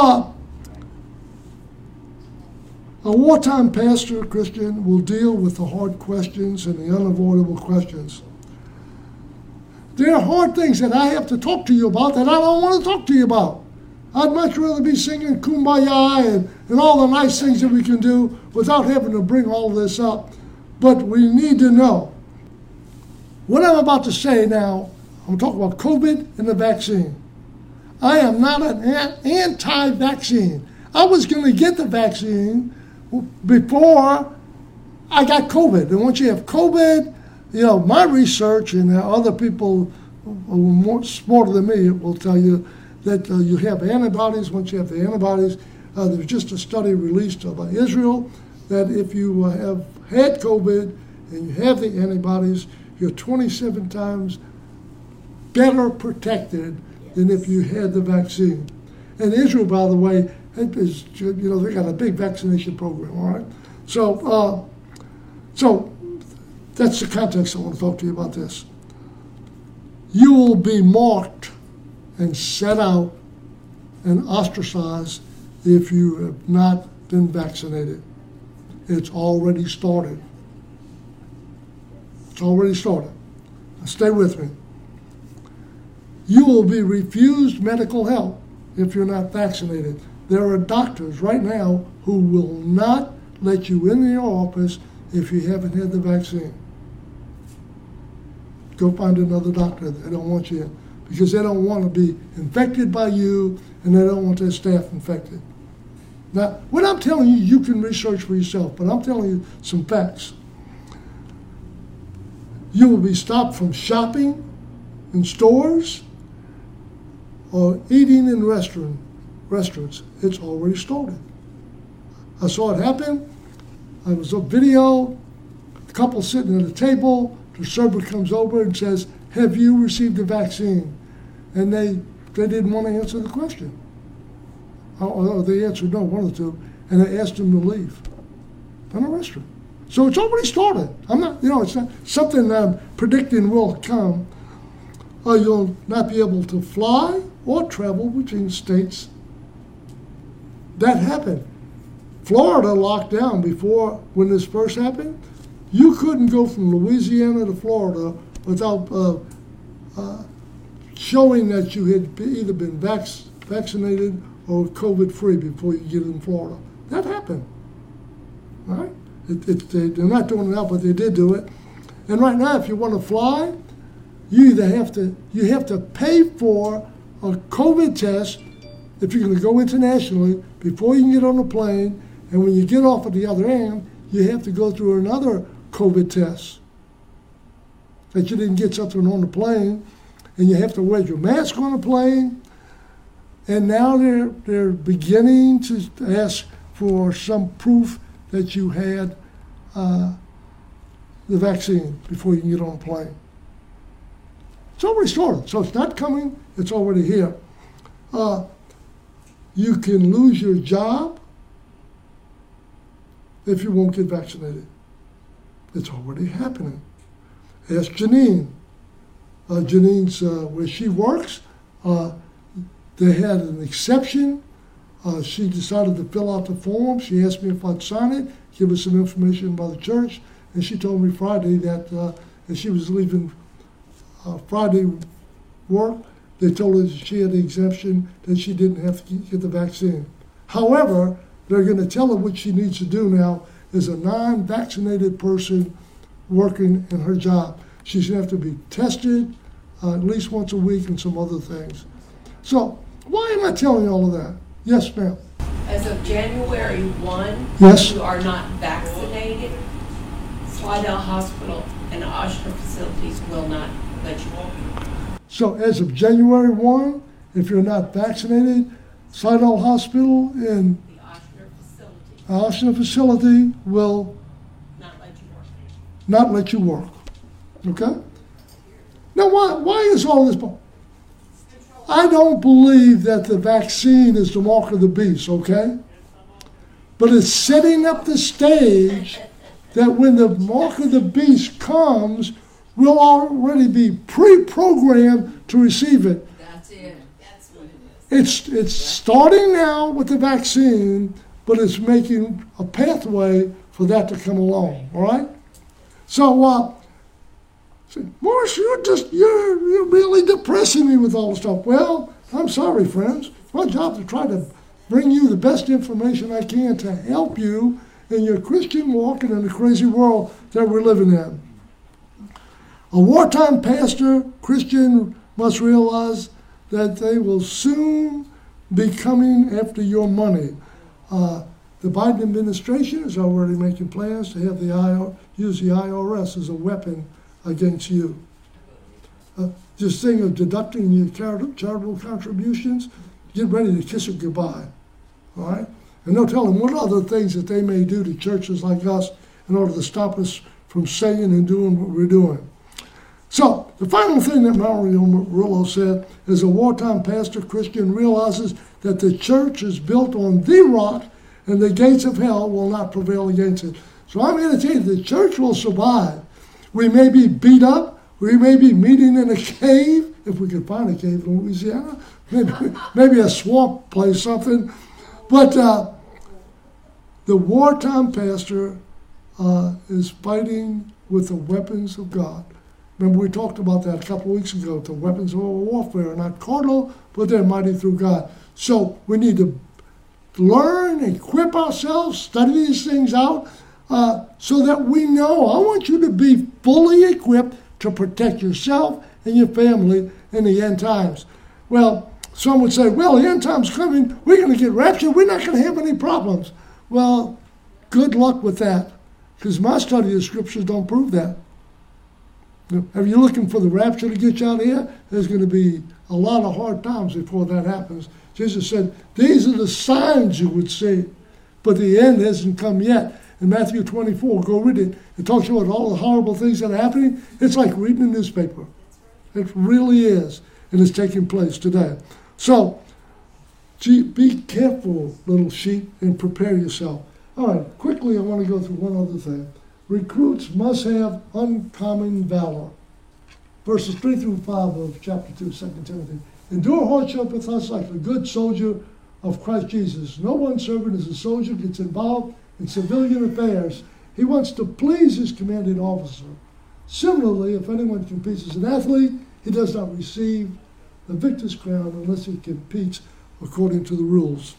a wartime pastor, Christian, will deal with the hard questions and the unavoidable questions. There are hard things that I have to talk to you about that I don't want to talk to you about. I'd much rather be singing Kumbaya and all the nice things that we can do without having to bring all this up. But we need to know. What I'm about to say now, I'm talking about COVID and the vaccine. I am not an anti-vaccine. I was going to get the vaccine, before I got COVID. And once you have COVID, my research and other people who are more smarter than me will tell you that you have antibodies. Once you have the antibodies, there's just a study released by Israel that if you have had COVID and you have the antibodies, you're 27 times better protected than if you had the vaccine. And Israel, by the way, is, they got a big vaccination program, all right? So that's the context I want to talk to you about this. You will be marked and set out and ostracized if you have not been vaccinated. It's already started. It's already started. Now stay with me. You will be refused medical help if you're not vaccinated. There are doctors right now who will not let you in your office if you haven't had the vaccine. Go find another doctor. They don't want you in because they don't want to be infected by you and they don't want their staff infected. Now, what I'm telling you, you can research for yourself, but I'm telling you some facts. You will be stopped from shopping in stores or eating in restaurants. It's already started. I saw it happen. There was a video, a couple sitting at a table. The server comes over and says, "Have you received the vaccine?" And they didn't want to answer the question. Or they answered no, one of the two, and they asked him to leave from a restaurant. So it's already started. It's not something that I'm predicting will come. You'll not be able to fly or travel between states. That happened. Florida locked down before, when this first happened. You couldn't go from Louisiana to Florida without showing that you had either been vaccinated or COVID-free before you get in Florida. That happened. All right? They're not doing it now, but they did do it. And right now, if you want to fly, you have to pay for a COVID test if you're going to go internationally before you can get on the plane. And when you get off at the other end, you have to go through another COVID test that you didn't get something on the plane, and you have to wear your mask on the plane. And now they're beginning to ask for some proof that you had the vaccine before you can get on a plane. It's already started, so it's not coming, it's already here. You can lose your job if you won't get vaccinated. It's already happening. Ask Janine. Janine's, where she works, they had an exception. She decided to fill out the form. She asked me if I'd sign it, give her some information about the church, and she told me Friday that as she was leaving Friday work, they told her that she had the exemption, that she didn't have to get the vaccine. However, they're going to tell her what she needs to do now as a non-vaccinated person working in her job. She's going to have to be tested at least once a week and some other things. So why am I telling you all of that? Yes, ma'am. As of January 1, Yes. you are not vaccinated, Slidell Hospital and Ochsner facilities will not let you walk. So as of January 1, if you're not vaccinated, Slidell Hospital and The Ochsner facility will not let you work. not let you work. Okay? Now, why is all this? I don't believe that the vaccine is the mark of the beast, okay? But it's setting up the stage that when the mark of the beast comes, we'll already be pre-programmed to receive it. That's it. That's what it is. It's starting now with the vaccine, but it's making a pathway for that to come along, all right? So, Morris, you're really depressing me with all this stuff. Well, I'm sorry, friends. It's my job to try to bring you the best information I can to help you in your Christian walk and in the crazy world that we're living in. A wartime pastor, Christian, must realize that they will soon be coming after your money. The Biden administration is already making plans to have use the IRS as a weapon against you. This thing of deducting your charitable contributions, get ready to kiss it goodbye. All right? And they'll tell them what other things that they may do to churches like us in order to stop us from saying and doing what we're doing. So, the final thing that Mario Murillo said is a wartime pastor Christian realizes that the church is built on the rock and the gates of hell will not prevail against it. So I'm going to tell you, the church will survive. We may be beat up. We may be meeting in a cave, if we could find a cave in Louisiana. Maybe a swamp place, something. But the wartime pastor is fighting with the weapons of God. Remember, we talked about that a couple of weeks ago. The weapons of our warfare are not carnal, but they're mighty through God. So we need to learn, equip ourselves, study these things out, so that we know. I want you to be fully equipped to protect yourself and your family in the end times. Well, some would say, well, the end time's coming. We're going to get raptured. We're not going to have any problems. Well, good luck with that, because my study of the scriptures don't prove that. If you're looking for the rapture to get you out of here, there's going to be a lot of hard times before that happens. Jesus said, these are the signs you would see, but the end hasn't come yet. In Matthew 24, go read it. It talks about all the horrible things that are happening. It's like reading a newspaper. It really is, and it's taking place today. So, be careful, little sheep, and prepare yourself. All right, quickly, I want to go through one other thing. Recruits must have uncommon valor. Verses 3 through 5 of chapter 2, 2 Timothy. Endure hardship with us like a good soldier of Christ Jesus. No one servant as a soldier gets involved in civilian affairs. He wants to please his commanding officer. Similarly, if anyone competes as an athlete, he does not receive the victor's crown unless he competes according to the rules.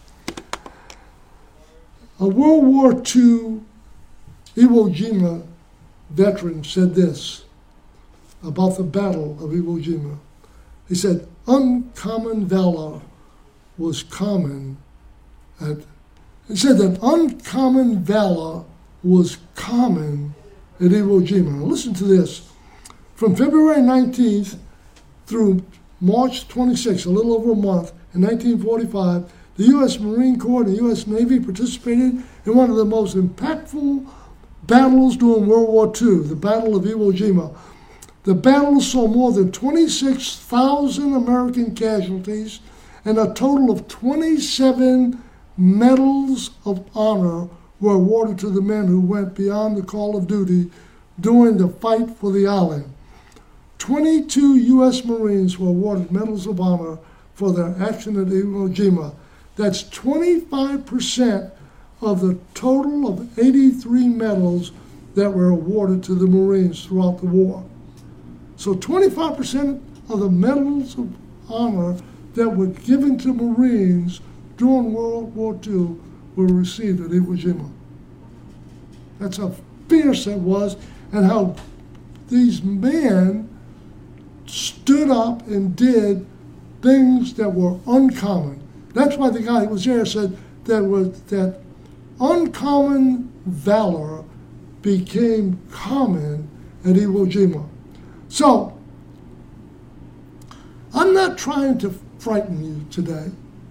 A World War II Iwo Jima veteran said this about the Battle of Iwo Jima. He said, uncommon valor was common he said that uncommon valor was common at Iwo Jima. Now listen to this. From February 19th through March 26th, a little over a month, in 1945, the U.S. Marine Corps and the U.S. Navy participated in one of the most impactful battles during World War II, the Battle of Iwo Jima. The battle saw more than 26,000 American casualties, and a total of 27 medals of honor were awarded to the men who went beyond the call of duty during the fight for the island. 22 U.S. Marines were awarded medals of honor for their action at Iwo Jima. That's 25% of the total of 83 medals that were awarded to the Marines throughout the war. So 25% of the medals of honor that were given to Marines during World War II were received at Iwo Jima. That's how fierce it was, and how these men stood up and did things that were uncommon. That's why the guy who was there said that uncommon valor became common at Iwo Jima. So, I'm not trying to frighten you today.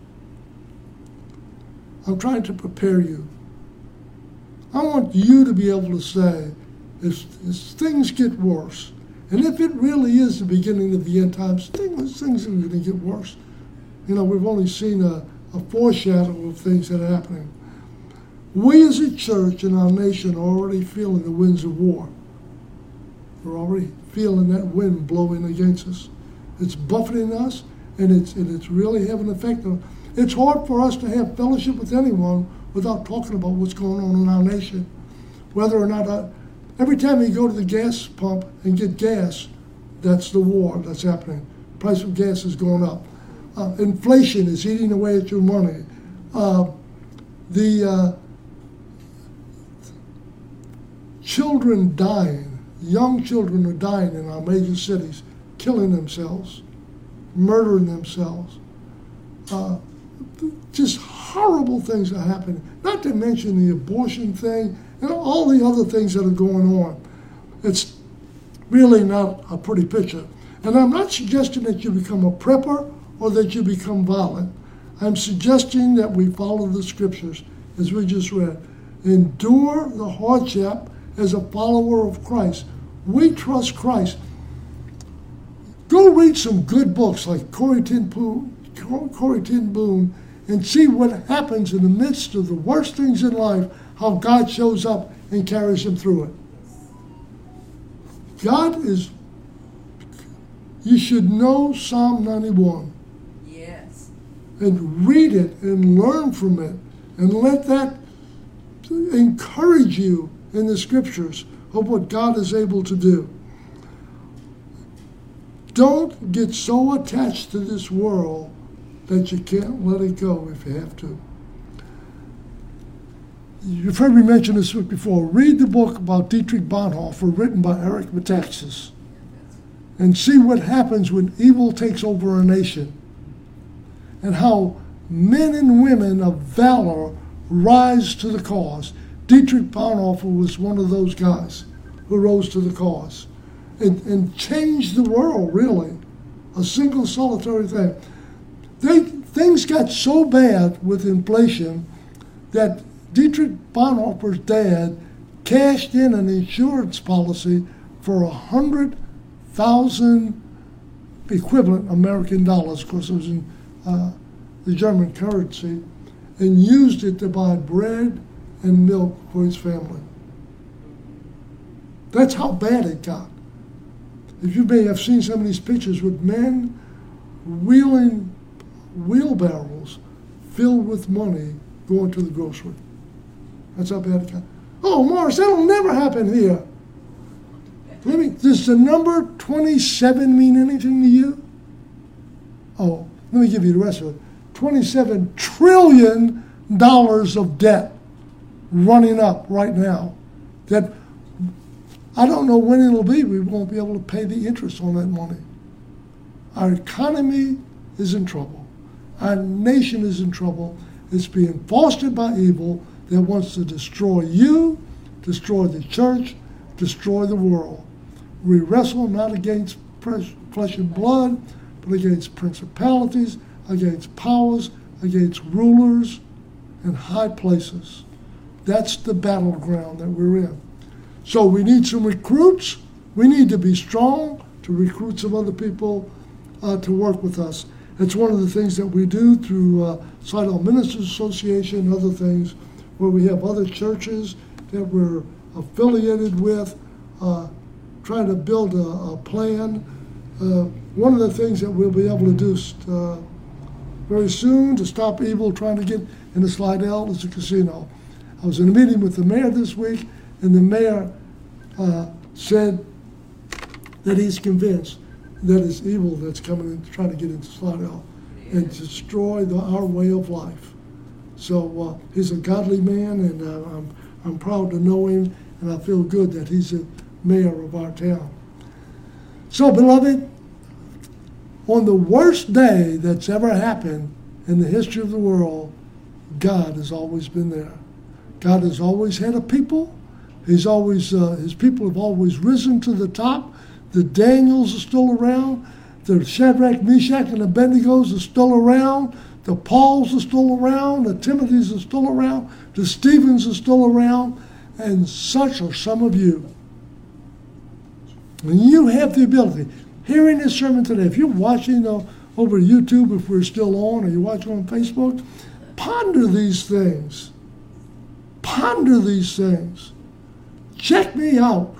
I'm trying to prepare you. I want you to be able to say, as things get worse, and if it really is the beginning of the end times, things are going to get worse. You know, we've only seen a foreshadow of things that are happening. We as a church in our nation are already feeling the winds of war. We're already feeling that wind blowing against us. It's buffeting us, and it's really having an effect on us. It's hard for us to have fellowship with anyone without talking about what's going on in our nation. Whether or not, every time you go to the gas pump and get gas, that's the war that's happening. The price of gas is going up. Inflation is eating away at your money. Children dying. Young children are dying in our major cities, killing themselves, murdering themselves. Just horrible things are happening, not to mention the abortion thing and all the other things that are going on. It's really not a pretty picture. And I'm not suggesting that you become a prepper or that you become violent. I'm suggesting that we follow the scriptures, as we just read. Endure the hardship as a follower of Christ. We trust Christ. Go read some good books like Corrie ten Boom and see what happens in the midst of the worst things in life, how God shows up and carries him through it. God is, you should know Psalm 91. Yes. And read it and learn from it and let that encourage you in the scriptures of what God is able to do. Don't get so attached to this world that you can't let it go if you have to. You've heard me mention this before. Read the book about Dietrich Bonhoeffer written by Eric Metaxas and see what happens when evil takes over a nation and how men and women of valor rise to the cause. Dietrich Bonhoeffer was one of those guys who rose to the cause and changed the world, really. A single solitary thing. Things got so bad with inflation that Dietrich Bonhoeffer's dad cashed in an insurance policy for 100,000 equivalent American dollars, because it was in the German currency, and used it to buy bread and milk for his family. That's how bad it got. If you may have seen some of these pictures with men wheeling wheelbarrows filled with money going to the grocery. That's how bad it got. Oh, Morris, that'll never happen here. Does the number 27 mean anything to you? Oh, let me give you the rest of it. $27 trillion of debt running up right now. That I don't know when it'll be. We won't be able to pay the interest on that money. Our economy is in trouble. Our nation is in trouble. It's being fostered by evil that wants to destroy you, destroy the church, destroy the world. We wrestle not against flesh and blood, but against principalities, against powers, against rulers and high places. That's the battleground that we're in. So we need some recruits. We need to be strong to recruit some other people to work with us. It's one of the things that we do through Slidell Ministers Association and other things, where we have other churches that we're affiliated with, trying to build a plan. One of the things that we'll be able to do very soon to stop evil trying to get into Slidell is a casino. I was in a meeting with the mayor this week, and the mayor said that he's convinced that it's evil that's coming in to try to get into Slidell and destroy our way of life. So he's a godly man, and I'm proud to know him, and I feel good that he's the mayor of our town. So, beloved, on the worst day that's ever happened in the history of the world, God has always been there. God has always had a people. He's always his people have always risen to the top. The Daniels are still around. The Shadrach, Meshach, and Abednego's are still around. The Pauls are still around. The Timothys are still around. The Stephens are still around. And such are some of you. And you have the ability. Hearing this sermon today, if you're watching over YouTube, if we're still on, or you're watching on Facebook, ponder these things. Ponder these things. Check me out.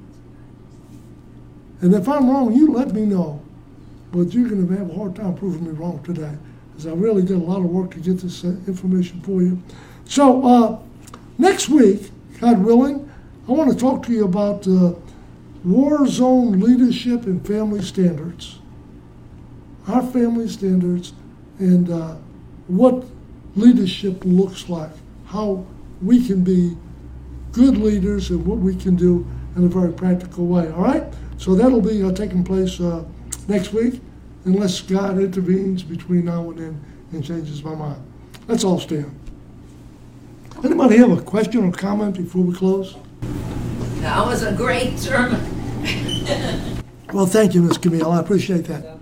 And if I'm wrong, you let me know. But you're going to have a hard time proving me wrong today, because I really did a lot of work to get this information for you. So next week, God willing, I want to talk to you about war zone leadership and family standards. Our family standards and what leadership looks like, how we can be good leaders and what we can do in a very practical way, all right? So that'll be taking place next week, unless God intervenes between now and then and changes my mind. Let's all stand. Anybody have a question or comment before we close? That was a great sermon. Well, thank you, Ms. Camille. I appreciate that.